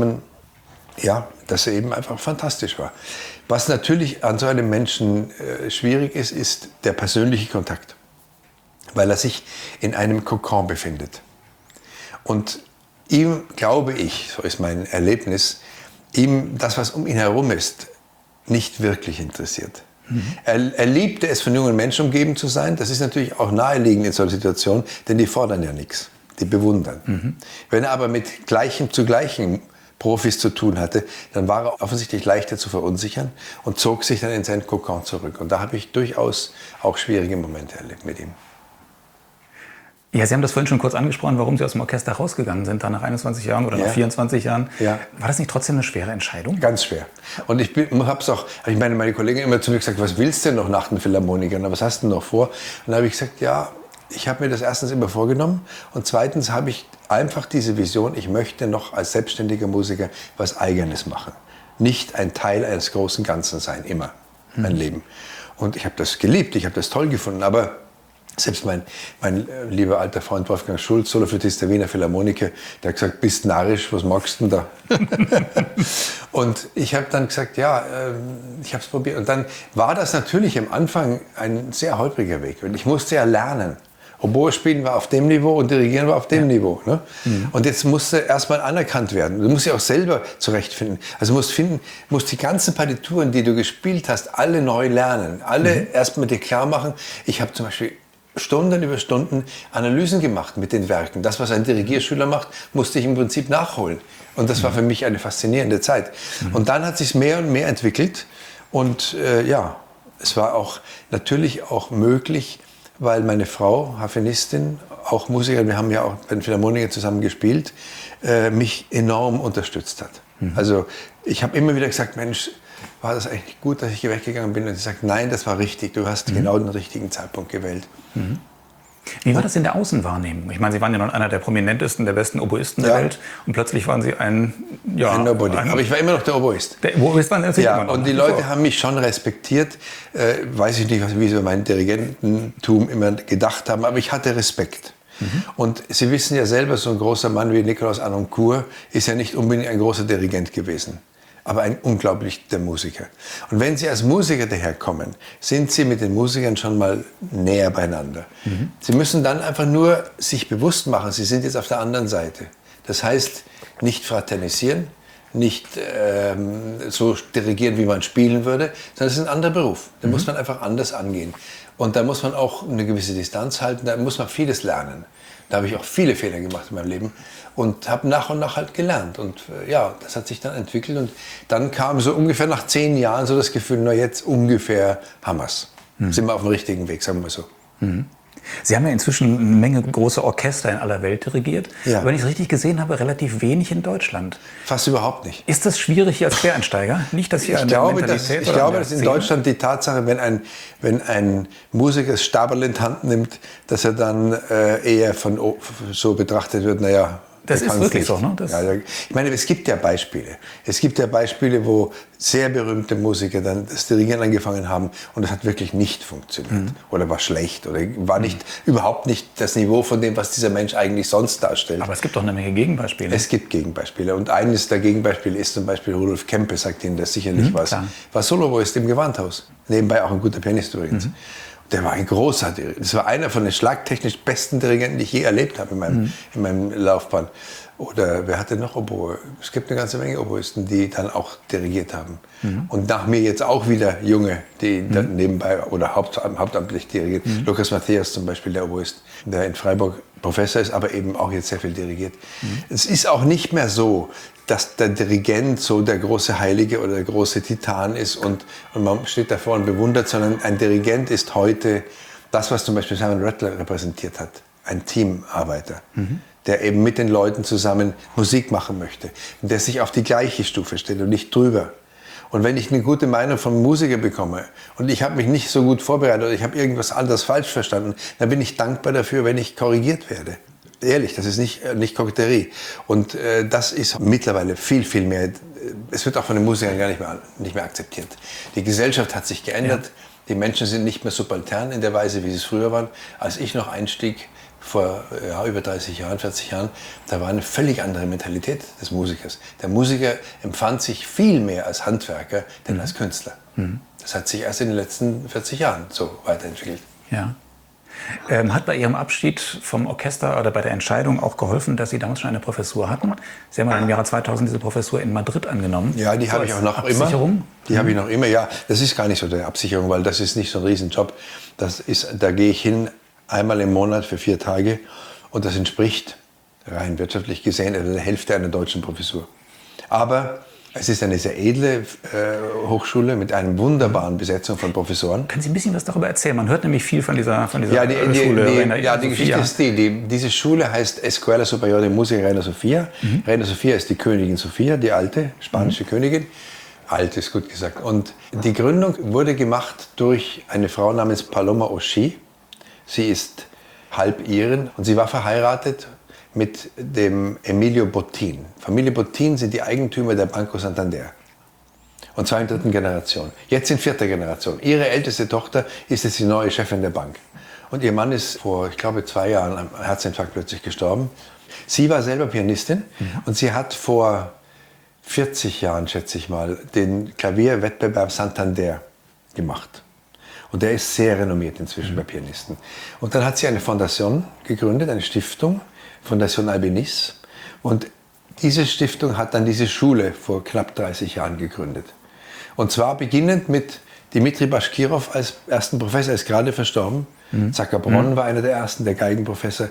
er eben einfach fantastisch war. Was natürlich an so einem Menschen schwierig ist, ist der persönliche Kontakt. Weil er sich in einem Kokon befindet. Und ihm, glaube ich, so ist mein Erlebnis, ihm das, was um ihn herum ist, nicht wirklich interessiert. Er liebte es, von jungen Menschen umgeben zu sein. Das ist natürlich auch naheliegend in solchen Situationen, denn die fordern ja nichts, die bewundern. Wenn er aber mit Gleichem zu Gleichem Profis zu tun hatte, dann war er offensichtlich leichter zu verunsichern und zog sich dann in seinen Kokon zurück. Und da habe ich durchaus auch schwierige Momente erlebt mit ihm. Ja, Sie haben das vorhin schon kurz angesprochen, warum Sie aus dem Orchester rausgegangen sind, da nach 21 Jahren oder nach 24 Jahren. Ja. War das nicht trotzdem eine schwere Entscheidung? Ganz schwer. Und ich meine Kollegin immer zu mir gesagt, was willst du denn noch nach den Philharmonikern? Was hast du denn noch vor? Und dann habe ich gesagt, ja, ich habe mir das erstens immer vorgenommen und zweitens habe ich einfach diese Vision, ich möchte noch als selbstständiger Musiker was Eigenes machen. Nicht ein Teil eines großen Ganzen sein, immer, mein Leben. Und ich habe das geliebt, ich habe das toll gefunden, aber selbst mein lieber alter Freund Wolfgang Schulz, Soloflötist der Wiener Philharmoniker, der hat gesagt, bist narrisch, was magst du denn da? Und ich habe dann gesagt, ja, ich habe es probiert. Und dann war das natürlich am Anfang ein sehr holpriger Weg. Und ich musste ja lernen. Oboe spielen war auf dem Niveau und Dirigieren war auf dem Niveau. Ne? Und jetzt musste erstmal anerkannt werden. Du musst dich auch selber zurechtfinden. Also du musst die ganzen Partituren, die du gespielt hast, alle neu lernen. Alle erstmal dir klar machen. Ich habe zum Beispiel Stunden über Stunden Analysen gemacht mit den Werken. Das, was ein Dirigierschüler macht, musste ich im Prinzip nachholen. Und das war für mich eine faszinierende Zeit. Und dann hat sich mehr und mehr entwickelt. Und es war auch natürlich auch möglich, weil meine Frau, Harfenistin, auch Musikerin, wir haben ja auch bei den Philharmonikern zusammen gespielt, mich enorm unterstützt hat. Also ich habe immer wieder gesagt, Mensch, war das eigentlich gut, dass ich hier weggegangen bin? Und sie sagt, nein, das war richtig, du hast genau den richtigen Zeitpunkt gewählt. Wie war das in der Außenwahrnehmung? Ich meine, Sie waren ja noch einer der prominentesten, der besten Oboisten der Welt und plötzlich waren Sie ein Nobody. Aber ich war immer noch der Oboist. Der Oboist war natürlich immer noch. Und die Leute haben mich schon respektiert. Weiß ich nicht, wie sie über mein Dirigententum immer gedacht haben, aber ich hatte Respekt. Und Sie wissen ja selber, so ein großer Mann wie Nicolas Harnoncourt ist ja nicht unbedingt ein großer Dirigent gewesen, aber ein unglaublicher Musiker. Und wenn Sie als Musiker daherkommen, sind Sie mit den Musikern schon mal näher beieinander. Sie müssen dann einfach nur sich bewusst machen, Sie sind jetzt auf der anderen Seite. Das heißt, nicht fraternisieren, nicht so dirigieren, wie man spielen würde, sondern es ist ein anderer Beruf. Den muss man einfach anders angehen. Und da muss man auch eine gewisse Distanz halten, da muss man vieles lernen. Da habe ich auch viele Fehler gemacht in meinem Leben und habe nach und nach halt gelernt. Und das hat sich dann entwickelt. Und dann kam so ungefähr nach 10 Jahren so das Gefühl, na jetzt ungefähr haben wir's. Sind wir auf dem richtigen Weg, sagen wir mal so. Sie haben ja inzwischen eine Menge große Orchester in aller Welt dirigiert. Ja. Aber wenn ich es richtig gesehen habe, relativ wenig in Deutschland. Fast überhaupt nicht. Ist das schwierig hier als Quereinsteiger? Liegt das hier Ich an der glaube, Mentalität? ich glaube, dass in Deutschland die Tatsache, wenn ein Musiker das Stabel in die Hand nimmt, dass er dann eher so betrachtet wird, naja, das ist wirklich so, ne? Ich meine, es gibt ja Beispiele. Es gibt ja Beispiele, wo sehr berühmte Musiker dann das Dirigieren angefangen haben und das hat wirklich nicht funktioniert. Oder war schlecht oder war überhaupt nicht das Niveau von dem, was dieser Mensch eigentlich sonst darstellt. Aber es gibt doch eine Menge Gegenbeispiele. Es gibt Gegenbeispiele. Und eines der Gegenbeispiele ist zum Beispiel Rudolf Kempe, sagt Ihnen das sicherlich was. Klar. War Soloist im Gewandhaus. Nebenbei auch ein guter Pianist übrigens. Der war ein großartiger. Das war einer von den schlagtechnisch besten Dirigenten, die ich je erlebt habe in meinem Laufbahn. Oder wer hatte noch Oboe? Es gibt eine ganze Menge Oboisten, die dann auch dirigiert haben. Und nach mir jetzt auch wieder Junge, die dann nebenbei oder hauptamtlich dirigieren. Lukas Matthäus zum Beispiel, der Oboist, der in Freiburg Professor ist, aber eben auch jetzt sehr viel dirigiert. Es ist auch nicht mehr so, dass der Dirigent so der große Heilige oder der große Titan ist und man steht davor und bewundert, sondern ein Dirigent ist heute das, was zum Beispiel Simon Rattler repräsentiert hat, ein Teamarbeiter, der eben mit den Leuten zusammen Musik machen möchte, der sich auf die gleiche Stufe stellt und nicht drüber. Und wenn ich eine gute Meinung vom Musiker bekomme und ich habe mich nicht so gut vorbereitet oder ich habe irgendwas anderes falsch verstanden, dann bin ich dankbar dafür, wenn ich korrigiert werde. Ehrlich, das ist nicht Koketterie. Und das ist mittlerweile viel, viel mehr. Es wird auch von den Musikern gar nicht mehr akzeptiert. Die Gesellschaft hat sich geändert. Ja. Die Menschen sind nicht mehr subaltern in der Weise, wie sie es früher waren. Als ich noch einstieg, vor über 30 Jahren, 40 Jahren, da war eine völlig andere Mentalität des Musikers. Der Musiker empfand sich viel mehr als Handwerker, denn als Künstler. Das hat sich erst in den letzten 40 Jahren so weiterentwickelt. Ja. Hat bei Ihrem Abschied vom Orchester oder bei der Entscheidung auch geholfen, dass Sie damals schon eine Professur hatten? Sie haben ja im Jahre 2000 diese Professur in Madrid angenommen. Ja, die habe ich auch noch Absicherung? immer. Die habe ich noch immer, ja. Das ist gar nicht so eine Absicherung, weil das ist nicht so ein Riesenjob. Da gehe ich hin einmal im Monat für 4 Tage und das entspricht rein wirtschaftlich gesehen der Hälfte einer deutschen Professur. Aber es ist eine sehr edle Hochschule mit einer wunderbaren Besetzung von Professoren. Können Sie ein bisschen was darüber erzählen? Man hört nämlich viel von dieser Schule. Die Geschichte ist diese Schule heißt Escuela Superior de Música Reina Sofía. Reina Sofía ist die Königin Sofia, die alte spanische Königin. Alt ist gut gesagt. Und die Gründung wurde gemacht durch eine Frau namens Paloma O'Shea. Sie ist halb Irin und sie war verheiratet mit dem Emilio Botín. Familie Botín sind die Eigentümer der Banco Santander. Und zwar in 3. Generation. Jetzt in 4. Generation. Ihre älteste Tochter ist jetzt die neue Chefin der Bank. Und ihr Mann ist vor, ich glaube, 2 Jahren am Herzinfarkt plötzlich gestorben. Sie war selber Pianistin und sie hat vor 40 Jahren, schätze ich mal, den Klavierwettbewerb Santander gemacht. Und der ist sehr renommiert inzwischen bei Pianisten. Und dann hat sie eine Fondation gegründet, eine Stiftung, Fondation Albéniz. Und diese Stiftung hat dann diese Schule vor knapp 30 Jahren gegründet. Und zwar beginnend mit Dimitri Bashkirov als ersten Professor, ist gerade verstorben. Zacher Bronn war einer der ersten, der Geigenprofessor.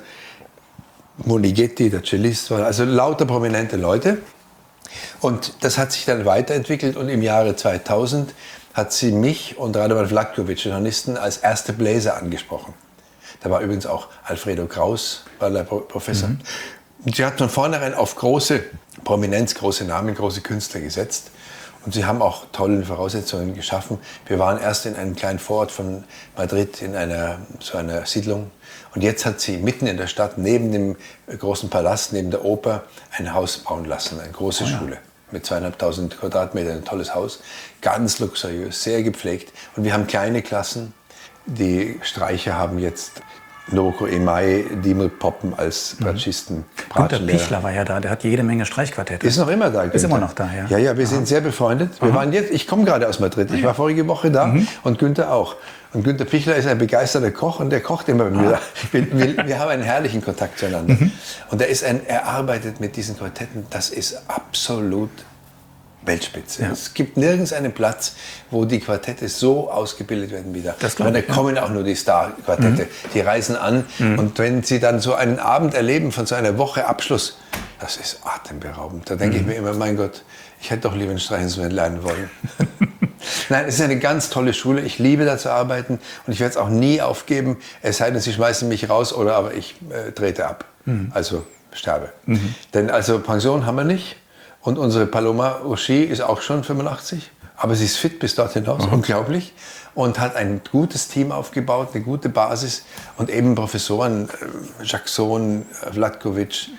Monighetti, der Cellist, war also lauter prominente Leute. Und das hat sich dann weiterentwickelt und im Jahre 2000 hat sie mich und Radovan Vlatkovic, den Hornisten, als erste Bläser angesprochen. Da war übrigens auch Alfredo Kraus, war der Professor. Und sie hat von vornherein auf große Prominenz, große Namen, große Künstler gesetzt. Und sie haben auch tolle Voraussetzungen geschaffen. Wir waren erst in einem kleinen Vorort von Madrid in so einer Siedlung. Und jetzt hat sie mitten in der Stadt, neben dem großen Palast, neben der Oper, ein Haus bauen lassen, eine große Schule. Mit 2.500 Quadratmetern, ein tolles Haus. Ganz luxuriös, sehr gepflegt. Und wir haben kleine Klassen. Die Streicher haben jetzt Noko Emai, Dimel Poppen als Bratschisten. Günter Pichler war ja da, der hat jede Menge Streichquartette. Ist noch immer da. Ist immer noch da, ja. Ja, wir sind sehr befreundet. Wir waren jetzt, ich komme gerade aus Madrid. Ich war vorige Woche da und Günther auch. Und Günter Pichler ist ein begeisterter Koch und der kocht immer mit mir. Wir haben einen herrlichen Kontakt zueinander. Und er arbeitet mit diesen Quartetten, das ist absolut Weltspitze. Ja. Es gibt nirgends einen Platz, wo die Quartette so ausgebildet werden wie da. Und da kommen auch nur die Star-Quartette. Die reisen an und wenn sie dann so einen Abend erleben von so einer Woche Abschluss, das ist atemberaubend. Da denke ich mir immer, mein Gott, ich hätte doch lieber ein Streichinstrument lernen wollen. Nein, es ist eine ganz tolle Schule. Ich liebe da zu arbeiten und ich werde es auch nie aufgeben. Es sei denn, sie schmeißen mich raus oder aber ich trete ab. Also sterbe. Denn also Pension haben wir nicht. Und unsere Paloma Uschi ist auch schon 85. Aber sie ist fit bis dort hinaus, unglaublich. Und hat ein gutes Team aufgebaut, eine gute Basis. Und eben Professoren, Jackson, Vlatkovic,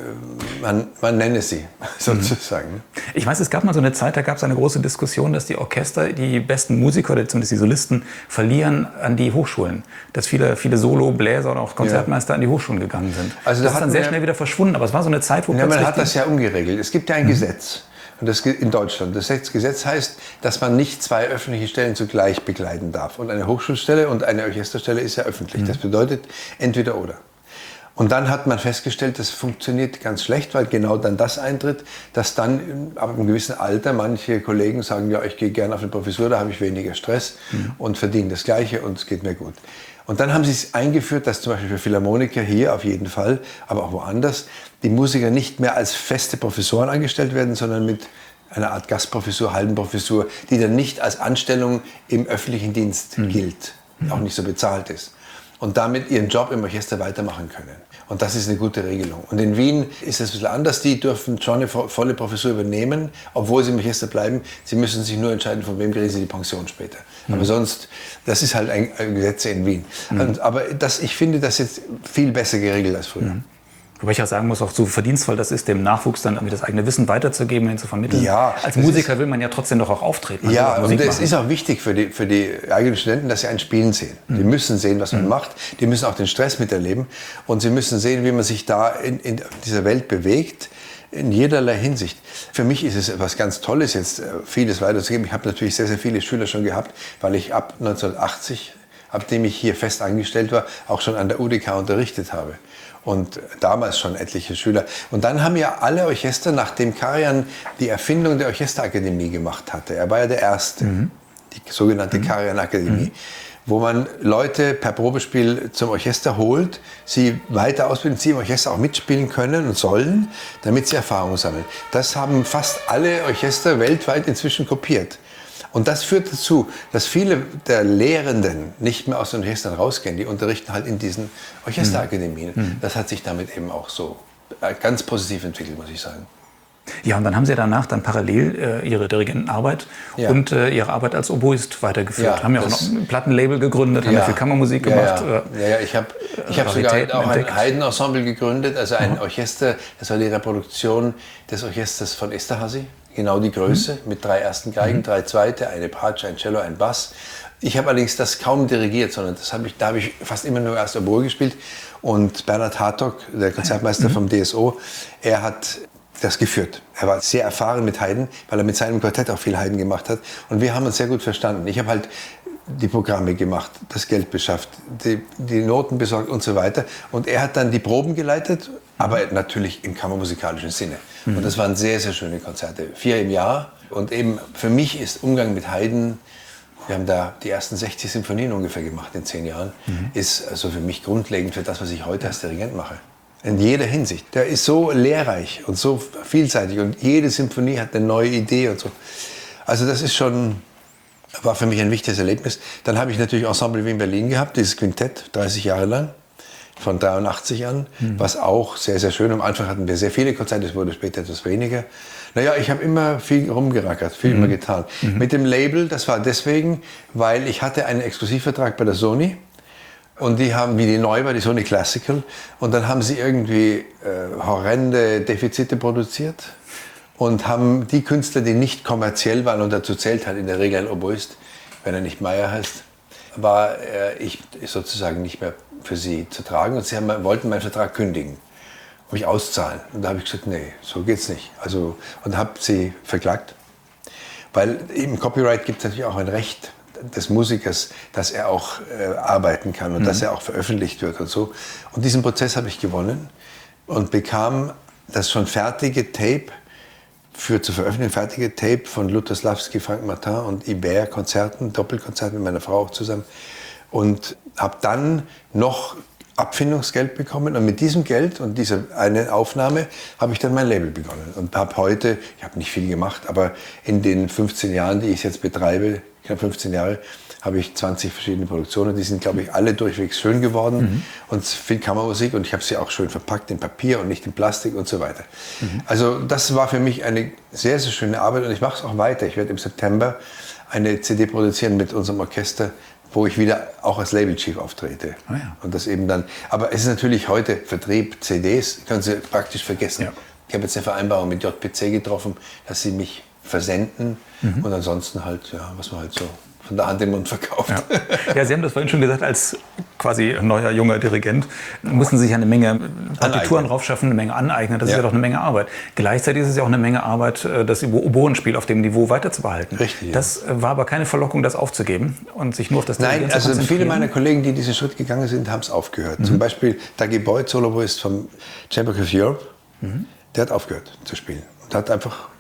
man nenne sie sozusagen. Ich weiß, es gab mal so eine Zeit, da gab es eine große Diskussion, dass die Orchester die besten Musiker, oder zumindest die Solisten, verlieren an die Hochschulen. Dass viele Solo-, Bläser oder auch Konzertmeister an die Hochschulen gegangen sind. Also das ist dann sehr schnell wieder verschwunden. Aber es war so eine Zeit, wo plötzlich... Man hat das ja umgeregelt. Es gibt ja ein Gesetz. Und das in Deutschland. Das Gesetz heißt, dass man nicht 2 öffentliche Stellen zugleich bekleiden darf. Und eine Hochschulstelle und eine Orchesterstelle ist ja öffentlich. Das bedeutet entweder oder. Und dann hat man festgestellt, das funktioniert ganz schlecht, weil genau dann das eintritt, dass dann ab einem gewissen Alter manche Kollegen sagen, ja, ich gehe gerne auf eine Professur, da habe ich weniger Stress und verdiene das Gleiche und es geht mir gut. Und dann haben sie es eingeführt, dass zum Beispiel für Philharmoniker hier auf jeden Fall, aber auch woanders, die Musiker nicht mehr als feste Professoren angestellt werden, sondern mit einer Art Gastprofessur, halben Professur, die dann nicht als Anstellung im öffentlichen Dienst gilt, auch nicht so bezahlt ist. Und damit ihren Job im Orchester weitermachen können. Und das ist eine gute Regelung. Und in Wien ist es ein bisschen anders. Die dürfen schon eine volle Professur übernehmen, obwohl sie im Orchester bleiben. Sie müssen sich nur entscheiden, von wem kriegen sie die Pension später. Aber sonst, das ist halt ein Gesetz in Wien. Aber ich finde das jetzt viel besser geregelt als früher. Wobei ich auch sagen muss, auch so verdienstvoll das ist, dem Nachwuchs dann irgendwie das eigene Wissen weiterzugeben, hin zu vermitteln. Ja, als Musiker will man ja trotzdem doch auch auftreten. Ja, und es ist auch wichtig für die eigenen Studenten, dass sie ein Spielen sehen. Die müssen sehen, was man macht. Die müssen auch den Stress miterleben. Und sie müssen sehen, wie man sich da in dieser Welt bewegt. In jederlei Hinsicht. Für mich ist es etwas ganz Tolles, jetzt vieles weiterzugeben. Ich habe natürlich sehr, sehr viele Schüler schon gehabt, weil ich ab 1980, abdem ich hier fest angestellt war, auch schon an der UDK unterrichtet habe. Und damals schon etliche Schüler. Und dann haben ja alle Orchester, nachdem Karajan die Erfindung der Orchesterakademie gemacht hatte, er war ja der Erste, die sogenannte Karajan-Akademie, wo man Leute per Probespiel zum Orchester holt, sie weiter ausbilden, sie im Orchester auch mitspielen können und sollen, damit sie Erfahrung sammeln. Das haben fast alle Orchester weltweit inzwischen kopiert. Und das führt dazu, dass viele der Lehrenden nicht mehr aus den Orchestern rausgehen. Die unterrichten halt in diesen Orchesterakademien. Das hat sich damit eben auch so ganz positiv entwickelt, muss ich sagen. Ja, und dann haben Sie danach dann parallel Ihre Dirigentenarbeit und Ihre Arbeit als Oboist weitergeführt. Ja, haben ja auch noch ein Plattenlabel gegründet, haben ja viel Kammermusik gemacht. Ich hab sogar auch ein Haydn-Ensemble gegründet, also ein Orchester, das war die Reproduktion des Orchesters von Esterházy. Genau die Größe, mit 3 ersten Geigen, 3 zweite, eine Bratsche, ein Cello, ein Bass. Ich habe allerdings das kaum dirigiert, sondern da habe ich fast immer nur erst Oboe gespielt. Und Bernhard Hartog, der Konzertmeister vom DSO, er hat das geführt. Er war sehr erfahren mit Haydn, weil er mit seinem Quartett auch viel Haydn gemacht hat. Und wir haben uns sehr gut verstanden. Ich habe halt die Programme gemacht, das Geld beschafft, die Noten besorgt und so weiter. Und er hat dann die Proben geleitet, aber natürlich im kammermusikalischen Sinne. Und das waren sehr, sehr schöne Konzerte. 4 im Jahr. Und eben für mich ist Umgang mit Haydn, wir haben da die ersten 60 Sinfonien ungefähr gemacht in 10 Jahren, ist also für mich grundlegend für das, was ich heute als Dirigent mache. In jeder Hinsicht. Der ist so lehrreich und so vielseitig und jede Symphonie hat eine neue Idee und so. Also das ist schon, war für mich ein wichtiges Erlebnis. Dann habe ich natürlich Ensemble Wien Berlin gehabt, dieses Quintett, 30 Jahre lang, von 83 an, was auch sehr, sehr schön. Am Anfang hatten wir sehr viele Konzerte, es wurde später etwas weniger. Naja, ich habe immer viel rumgerackert, viel immer getan. Mit dem Label, das war deswegen, weil ich hatte einen Exklusivvertrag bei der Sony. Und die haben, wie die neu war, die Sony Classical. Und dann haben sie irgendwie horrende Defizite produziert und haben die Künstler, die nicht kommerziell waren, und dazu zählt halt in der Regel ein Oboist, wenn er nicht Meyer heißt, war ich sozusagen nicht mehr für sie zu tragen. Und sie wollten meinen Vertrag kündigen, mich auszahlen. Und da habe ich gesagt, nee, so geht's nicht. Also, und habe sie verklagt. Weil im Copyright gibt es natürlich auch ein Recht des Musikers, dass er auch arbeiten kann und dass er auch veröffentlicht wird und so. Und diesen Prozess habe ich gewonnen und bekam das schon fertige Tape, zu veröffentlichen fertige Tape von Lutoslawski, Frank Martin und Ibert-Konzerten, Doppelkonzert mit meiner Frau auch zusammen. Und habe dann noch Abfindungsgeld bekommen und mit diesem Geld und dieser eine Aufnahme habe ich dann mein Label begonnen und habe heute, ich habe nicht viel gemacht, aber in den 15 Jahren, die ich jetzt betreibe, knapp 15 Jahre, habe ich 20 verschiedene Produktionen, die sind, glaube ich, alle durchwegs schön geworden und viel Kammermusik und ich habe sie auch schön verpackt in Papier und nicht in Plastik und so weiter. Also das war für mich eine sehr, sehr schöne Arbeit und ich mache es auch weiter. Ich werde im September eine CD produzieren mit unserem Orchester, wo ich wieder auch als Label-Chief auftrete. Oh ja. Und das eben dann, aber es ist natürlich heute Vertrieb, CDs, können Sie praktisch vergessen. Ja. Ich habe jetzt eine Vereinbarung mit JPC getroffen, dass sie mich versenden und ansonsten halt, ja, was man halt so von der Hand in den Mund verkauft. Ja, Sie haben das vorhin schon gesagt, als quasi neuer, junger Dirigent mussten Sie sich eine Menge Partituren draufschaffen, eine Menge aneignen. Das ist ja doch eine Menge Arbeit. Gleichzeitig ist es ja auch eine Menge Arbeit, das Oboenspiel auf dem Niveau weiterzubehalten. Richtig. Das war aber keine Verlockung, das aufzugeben und sich nur auf das Dirigieren zu konzentrieren. Nein, also viele meiner Kollegen, die diesen Schritt gegangen sind, haben es aufgehört. Zum Beispiel Dagi Boyd, Soloist vom Chamber of Europe, der hat aufgehört zu spielen. Und hat einfach,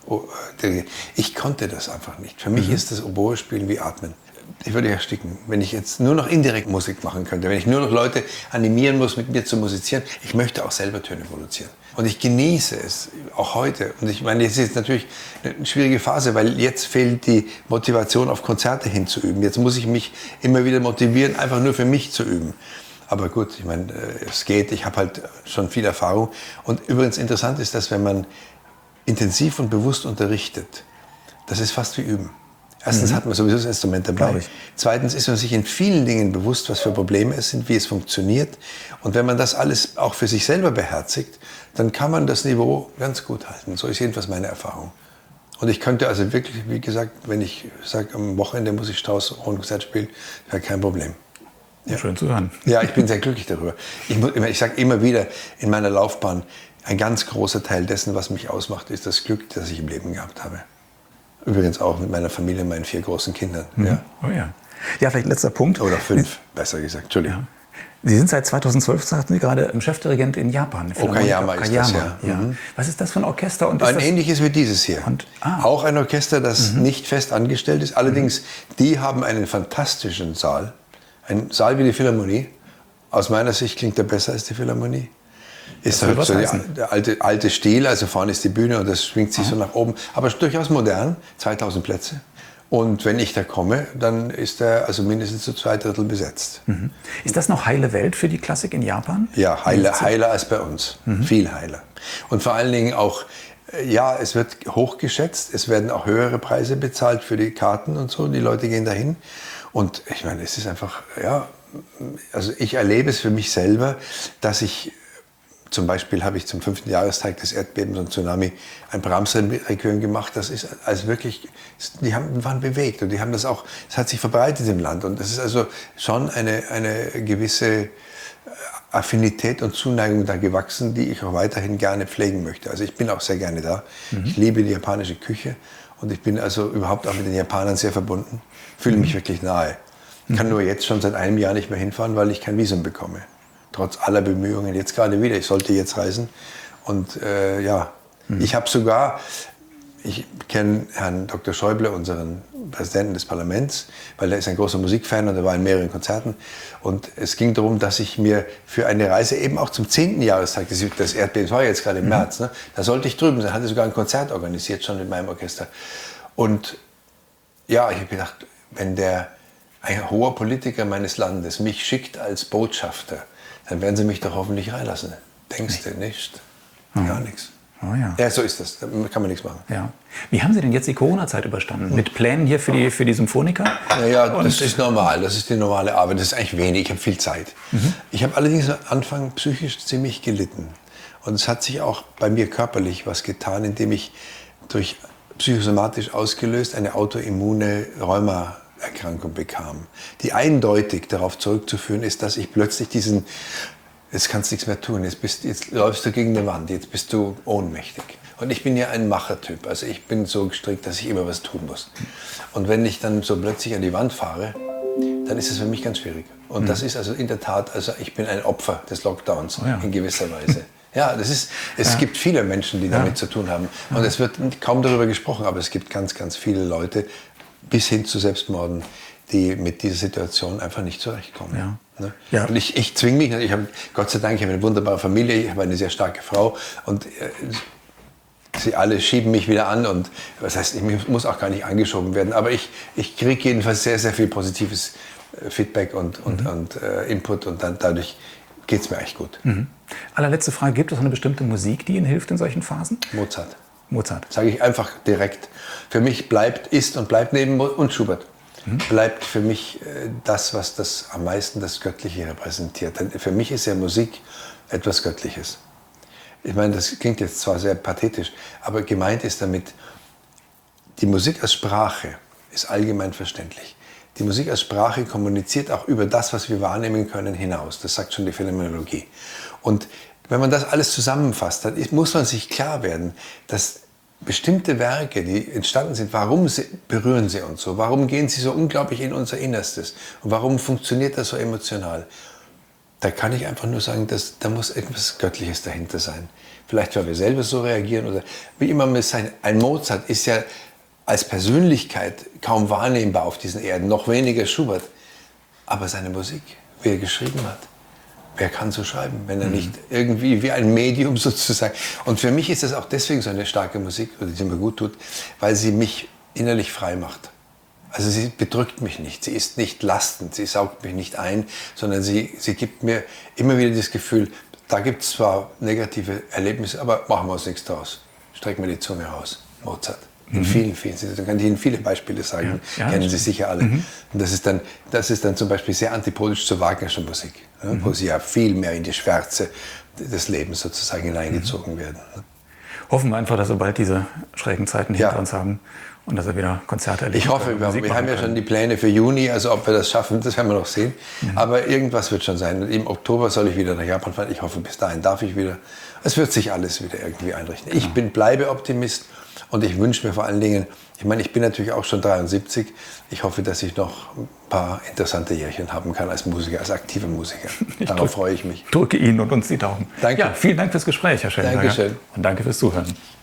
ich konnte das einfach nicht. Für mich ist das Oboe-Spielen wie Atmen. Ich würde ersticken, wenn ich jetzt nur noch indirekt Musik machen könnte, wenn ich nur noch Leute animieren muss, mit mir zu musizieren. Ich möchte auch selber Töne produzieren. Und ich genieße es, auch heute. Und ich meine, jetzt ist natürlich eine schwierige Phase, weil jetzt fehlt die Motivation, auf Konzerte hinzuüben. Jetzt muss ich mich immer wieder motivieren, einfach nur für mich zu üben. Aber gut, ich meine, es geht. Ich habe halt schon viel Erfahrung. Und übrigens interessant ist, dass wenn man intensiv und bewusst unterrichtet, das ist fast wie Üben. Erstens hat man sowieso das Instrument dabei. Zweitens ist man sich in vielen Dingen bewusst, was für Probleme es sind, wie es funktioniert. Und wenn man das alles auch für sich selber beherzigt, dann kann man das Niveau ganz gut halten. So ist jedenfalls meine Erfahrung. Und ich könnte also wirklich, wie gesagt, wenn ich sage, am Wochenende muss ich Strauss und Konzert spielen, wäre kein Problem. Ja. Schön zu hören. Ja, ich bin sehr glücklich darüber. Ich sage immer wieder in meiner Laufbahn, ein ganz großer Teil dessen, was mich ausmacht, ist das Glück, das ich im Leben gehabt habe. Übrigens auch mit meiner Familie, meinen 4 großen Kindern. Ja. Oh ja. Ja, vielleicht letzter Punkt. Oder 5, besser gesagt. Entschuldigung. Ja. Sie sind seit 2012, sagten Sie gerade, Chefdirigent in Japan. Okayama ist das, ja. Was ist das für ein Orchester? Und ein ähnliches wie dieses hier. Auch ein Orchester, das nicht fest angestellt ist. Allerdings, die haben einen fantastischen Saal. Ein Saal wie die Philharmonie. Aus meiner Sicht klingt er besser als die Philharmonie. Ist halt so der alte Stil, also vorne ist die Bühne und das schwingt sich so nach oben. Aber durchaus modern, 2000 Plätze. Und wenn ich da komme, dann ist er also mindestens zu 2/3 besetzt. Ist das noch heile Welt für die Klassik in Japan? Ja, heiler als bei uns. Viel heiler. Und vor allen Dingen auch, ja, es wird hochgeschätzt, es werden auch höhere Preise bezahlt für die Karten und so, die Leute gehen dahin. Und ich meine, es ist einfach, ja, also ich erlebe es für mich selber, dass ich, zum Beispiel habe ich zum 5. Jahrestag des Erdbebens und Tsunami ein Brahms-Requiem gemacht. Das ist also wirklich, waren bewegt und die haben das auch, es hat sich verbreitet im Land. Und das ist also schon eine gewisse Affinität und Zuneigung da gewachsen, die ich auch weiterhin gerne pflegen möchte. Also ich bin auch sehr gerne da. Ich liebe die japanische Küche und ich bin also überhaupt auch mit den Japanern sehr verbunden. Fühle mich wirklich nahe. Ich kann nur jetzt schon seit einem Jahr nicht mehr hinfahren, weil ich kein Visum bekomme. Trotz aller Bemühungen, jetzt gerade wieder, ich sollte jetzt reisen. Und ich habe sogar, ich kenne Herrn Dr. Schäuble, unseren Präsidenten des Parlaments, weil er ist ein großer Musikfan und er war in mehreren Konzerten. Und es ging darum, dass ich mir für eine Reise eben auch zum 10. Jahrestag des Erdbebens, war jetzt gerade im März, ne, da sollte ich drüben sein, hatte sogar ein Konzert organisiert, schon mit meinem Orchester. Und ja, ich habe gedacht, wenn ein hoher Politiker meines Landes mich schickt als Botschafter, dann werden sie mich doch hoffentlich reinlassen. Denkst du nicht? Gar nichts. Oh ja. Ja, so ist das. Da kann man nichts machen. Ja. Wie haben Sie denn jetzt die Corona-Zeit überstanden? Mit Plänen hier für die Symphoniker? Naja, das ist normal. Das ist die normale Arbeit. Das ist eigentlich wenig. Ich habe viel Zeit. Ich habe allerdings am Anfang psychisch ziemlich gelitten. Und es hat sich auch bei mir körperlich was getan, indem ich durch psychosomatisch ausgelöst eine autoimmune Rheumaerkrankung bekam, die eindeutig darauf zurückzuführen ist, dass ich plötzlich jetzt kannst du nichts mehr tun, jetzt läufst du gegen die Wand, jetzt bist du ohnmächtig. Und ich bin ja ein Machertyp, also ich bin so gestrickt, dass ich immer was tun muss. Und wenn ich dann so plötzlich an die Wand fahre, dann ist es für mich ganz schwierig. Und das ist also in der Tat, also ich bin ein Opfer des Lockdowns in gewisser Weise. Ja, es gibt viele Menschen, die damit zu tun haben. Und es wird kaum darüber gesprochen, aber es gibt ganz, ganz viele Leute, bis hin zu Selbstmorden, die mit dieser Situation einfach nicht zurechtkommen. Ja. Ne? Ja. Und ich zwinge mich, Gott sei Dank, ich habe eine wunderbare Familie, ich habe eine sehr starke Frau und sie alle schieben mich wieder an und das heißt, ich muss auch gar nicht angeschoben werden, aber ich kriege jedenfalls sehr, sehr viel positives Feedback und Input und dann dadurch geht es mir echt gut. Allerletzte Frage, gibt es eine bestimmte Musik, die Ihnen hilft in solchen Phasen? Mozart. Mozart. Sage ich einfach direkt. Für mich bleibt neben und Schubert. Bleibt für mich das, was das am meisten das Göttliche repräsentiert. Denn für mich ist ja Musik etwas Göttliches. Ich meine, das klingt jetzt zwar sehr pathetisch, aber gemeint ist damit, die Musik als Sprache ist allgemein verständlich. Die Musik als Sprache kommuniziert auch über das, was wir wahrnehmen können, hinaus. Das sagt schon die Phänomenologie. Und wenn man das alles zusammenfasst, dann muss man sich klar werden, dass bestimmte Werke, die entstanden sind, warum berühren sie uns so? Warum gehen sie so unglaublich in unser Innerstes? Und warum funktioniert das so emotional? Da kann ich einfach nur sagen, da muss etwas Göttliches dahinter sein. Vielleicht, weil wir selber so reagieren oder wie immer es sein. Ein Mozart ist ja als Persönlichkeit kaum wahrnehmbar auf diesen Erden, noch weniger Schubert. Aber seine Musik, wie er geschrieben hat, wer kann so schreiben, wenn er nicht irgendwie wie ein Medium sozusagen. Und für mich ist das auch deswegen so eine starke Musik, die mir gut tut, weil sie mich innerlich frei macht. Also sie bedrückt mich nicht, sie ist nicht lastend, sie saugt mich nicht ein, sondern sie gibt mir immer wieder das Gefühl, da gibt es zwar negative Erlebnisse, aber machen wir uns nichts draus. Strecken wir die Zunge raus. Mozart. In vielen, da kann ich Ihnen viele Beispiele sagen, kennen Sie sicher alle. Und das ist dann zum Beispiel sehr antipodisch zur Wagnerschen Musik, wo Sie ja viel mehr in die Schwärze des Lebens sozusagen hineingezogen werden. Hoffen wir einfach, dass wir bald diese schrägen Zeiten hinter uns haben und dass wir wieder Konzerte erleben. Ich hoffe, wir haben ja schon die Pläne für Juni, also ob wir das schaffen, das werden wir noch sehen. Aber irgendwas wird schon sein. Im Oktober soll ich wieder nach Japan fahren. Ich hoffe, bis dahin darf ich wieder. Es wird sich alles wieder irgendwie einrichten. Ich bleibe Optimist. Und ich wünsche mir vor allen Dingen, ich meine, ich bin natürlich auch schon 73, ich hoffe, dass ich noch ein paar interessante Jährchen haben kann als Musiker, als aktiver Musiker. Darauf freue ich mich. Drücke Ihnen und uns die Daumen. Danke. Ja, vielen Dank fürs Gespräch, Herr Schellenberger. Dankeschön. Und danke fürs Zuhören.